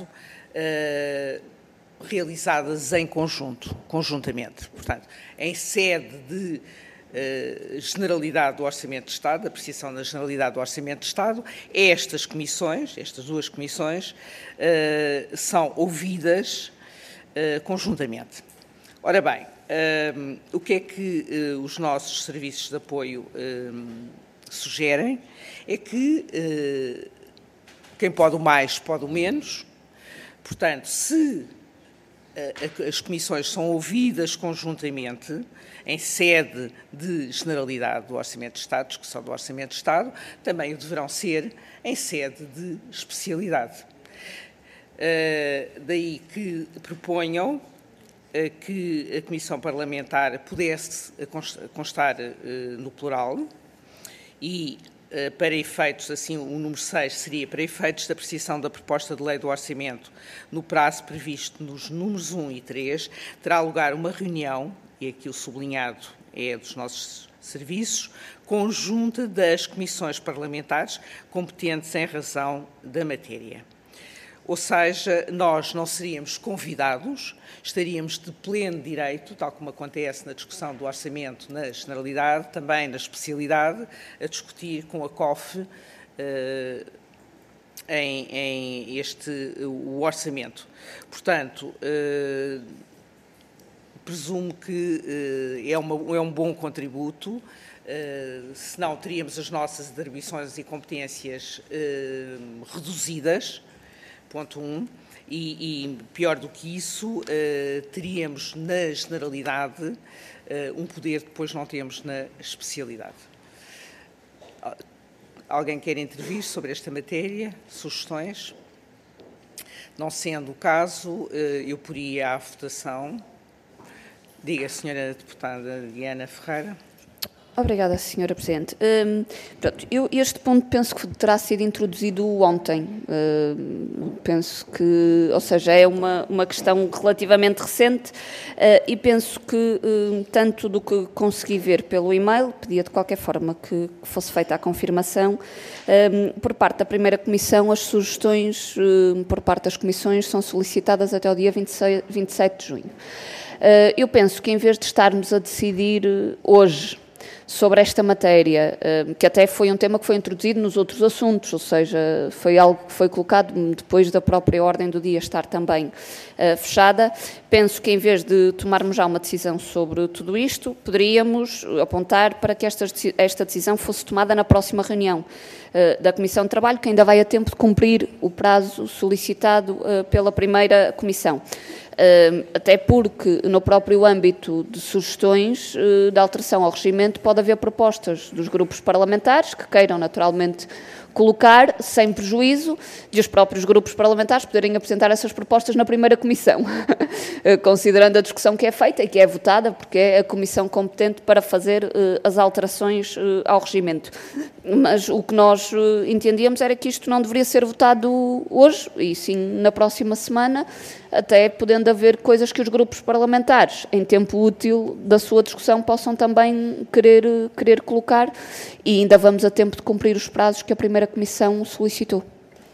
uh, realizadas em conjunto, conjuntamente. Portanto, em sede de uh, generalidade do Orçamento de Estado, apreciação da generalidade do Orçamento de Estado, estas comissões, estas duas comissões, uh, são ouvidas uh, conjuntamente. Ora bem, uh, o que é que uh, os nossos serviços de apoio uh, sugerem? É que uh, quem pode o mais, pode o menos. Portanto, se as comissões são ouvidas conjuntamente em sede de generalidade do Orçamento de Estado, discussão do Orçamento de Estado, também o deverão ser em sede de especialidade. Uh, daí que proponham uh, que a Comissão Parlamentar pudesse constar uh, no plural e, uh, para efeitos, assim, o número seis seria para efeitos da apreciação da proposta de lei do orçamento no prazo previsto nos números um e três, terá lugar uma reunião, e aqui o sublinhado é dos nossos serviços, conjunta das comissões parlamentares competentes em razão da matéria. Ou seja, nós não seríamos convidados, estaríamos de pleno direito, tal como acontece na discussão do orçamento na generalidade, também na especialidade, a discutir com a C O F eh, em, em este, o orçamento. Portanto, eh, presumo que eh, é, uma, é um bom contributo, eh, senão teríamos as nossas atribuições e competências eh, reduzidas, ponto um, e, e pior do que isso, eh, teríamos na generalidade eh, um poder que depois não temos na especialidade. Alguém quer intervir sobre esta matéria? Sugestões? Não sendo o caso, eh, eu poria à votação. Diga, senhora deputada Diana Ferreira. Obrigada, senhora Presidente. Hum, pronto, eu este ponto penso que terá sido introduzido ontem. Hum, penso que, ou seja, é uma, uma questão relativamente recente uh, e penso que, hum, tanto do que consegui ver pelo e-mail, pedia de qualquer forma que, que fosse feita a confirmação, hum, por parte da primeira comissão, as sugestões hum, por parte das comissões são solicitadas até o dia vinte e seis, vinte e sete de junho. Uh, eu penso que, em vez de estarmos a decidir hoje sobre esta matéria, que até foi um tema que foi introduzido nos outros assuntos, ou seja, foi algo que foi colocado depois da própria ordem do dia estar também uh, fechada. Penso que, em vez de tomarmos já uma decisão sobre tudo isto, poderíamos apontar para que esta, esta decisão fosse tomada na próxima reunião uh, da Comissão de Trabalho, que ainda vai a tempo de cumprir o prazo solicitado uh, pela primeira Comissão. Uh, até porque, no próprio âmbito de sugestões uh, de alteração ao regimento, pode haver propostas dos grupos parlamentares que queiram, naturalmente, colocar, sem prejuízo de os próprios grupos parlamentares poderem apresentar essas propostas na primeira comissão, considerando a discussão que é feita e que é votada, porque é a comissão competente para fazer uh, as alterações uh, ao regimento. Mas o que nós uh, entendíamos era que isto não deveria ser votado hoje, e sim na próxima semana, até podendo haver coisas que os grupos parlamentares, em tempo útil da sua discussão, possam também querer, querer colocar, e ainda vamos a tempo de cumprir os prazos que a primeira Comissão solicitou.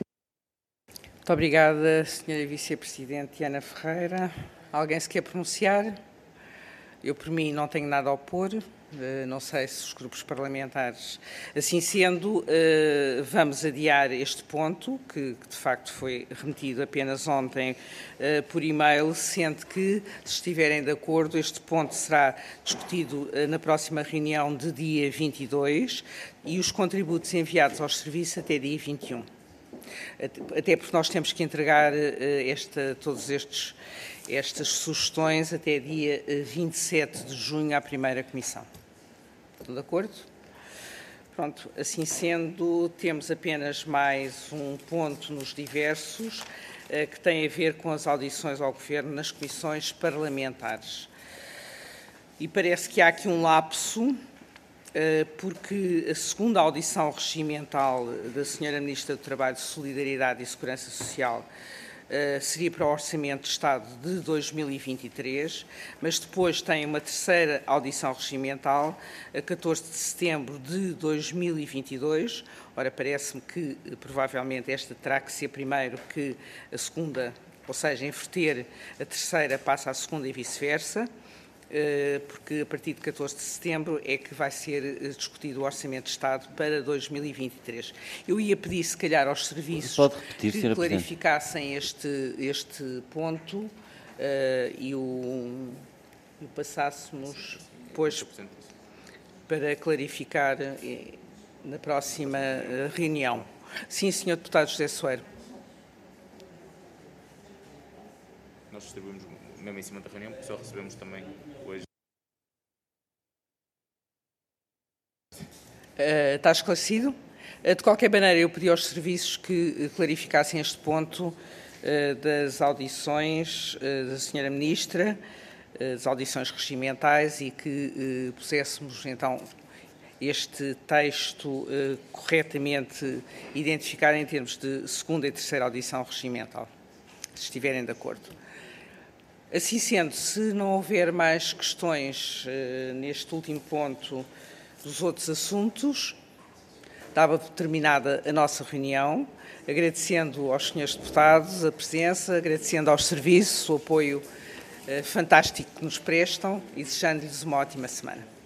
Muito obrigada, senhora Vice-Presidente Ana Ferreira. Alguém se quer pronunciar? Eu, por mim, não tenho nada a opor. Uh, não sei se os grupos parlamentares. Assim sendo, uh, vamos adiar este ponto, que, que de facto foi remetido apenas ontem uh, por e-mail, sendo que, se estiverem de acordo, este ponto será discutido uh, na próxima reunião de dia vinte e dois e os contributos enviados aos serviços até dia vinte e um. Até porque nós temos que entregar uh, esta, todos estes estas sugestões até dia vinte e sete de junho à primeira Comissão. Estão de acordo? Pronto, assim sendo, temos apenas mais um ponto nos diversos, eh, que tem a ver com as audições ao Governo nas comissões parlamentares. E parece que há aqui um lapso, eh, porque a segunda audição regimental da senhora Ministra do Trabalho, Solidariedade e Segurança Social Uh, seria para o Orçamento de Estado de dois mil e vinte e três, mas depois tem uma terceira audição regimental, a catorze de setembro de dois mil e vinte e dois. Ora, parece-me que uh, provavelmente esta terá que ser primeiro que a segunda, ou seja, inverter a terceira passa à segunda e vice-versa, uh, porque a partir de catorze de setembro é que vai ser uh, discutido o Orçamento de Estado para dois mil e vinte e três. Eu ia pedir, se calhar, aos serviços Pode repetir, que clarificassem este, este ponto uh, e, o, e o passássemos depois para clarificar uh, na próxima uh, reunião. Sim, senhor Deputado José Soeiro. Nós distribuímos mesmo em cima da reunião, porque só recebemos também hoje. Uh, está esclarecido? Uh, de qualquer maneira, eu pedi aos serviços que uh, clarificassem este ponto uh, das audições uh, da senhora Ministra, uh, das audições regimentais, e que uh, puséssemos, então, este texto uh, corretamente identificado em termos de segunda e terceira audição regimental, se estiverem de acordo. Assim sendo, se não houver mais questões uh, neste último ponto dos outros assuntos, dava terminada a nossa reunião, agradecendo aos senhores deputados a presença, agradecendo aos serviços o apoio uh, fantástico que nos prestam e desejando-lhes uma ótima semana.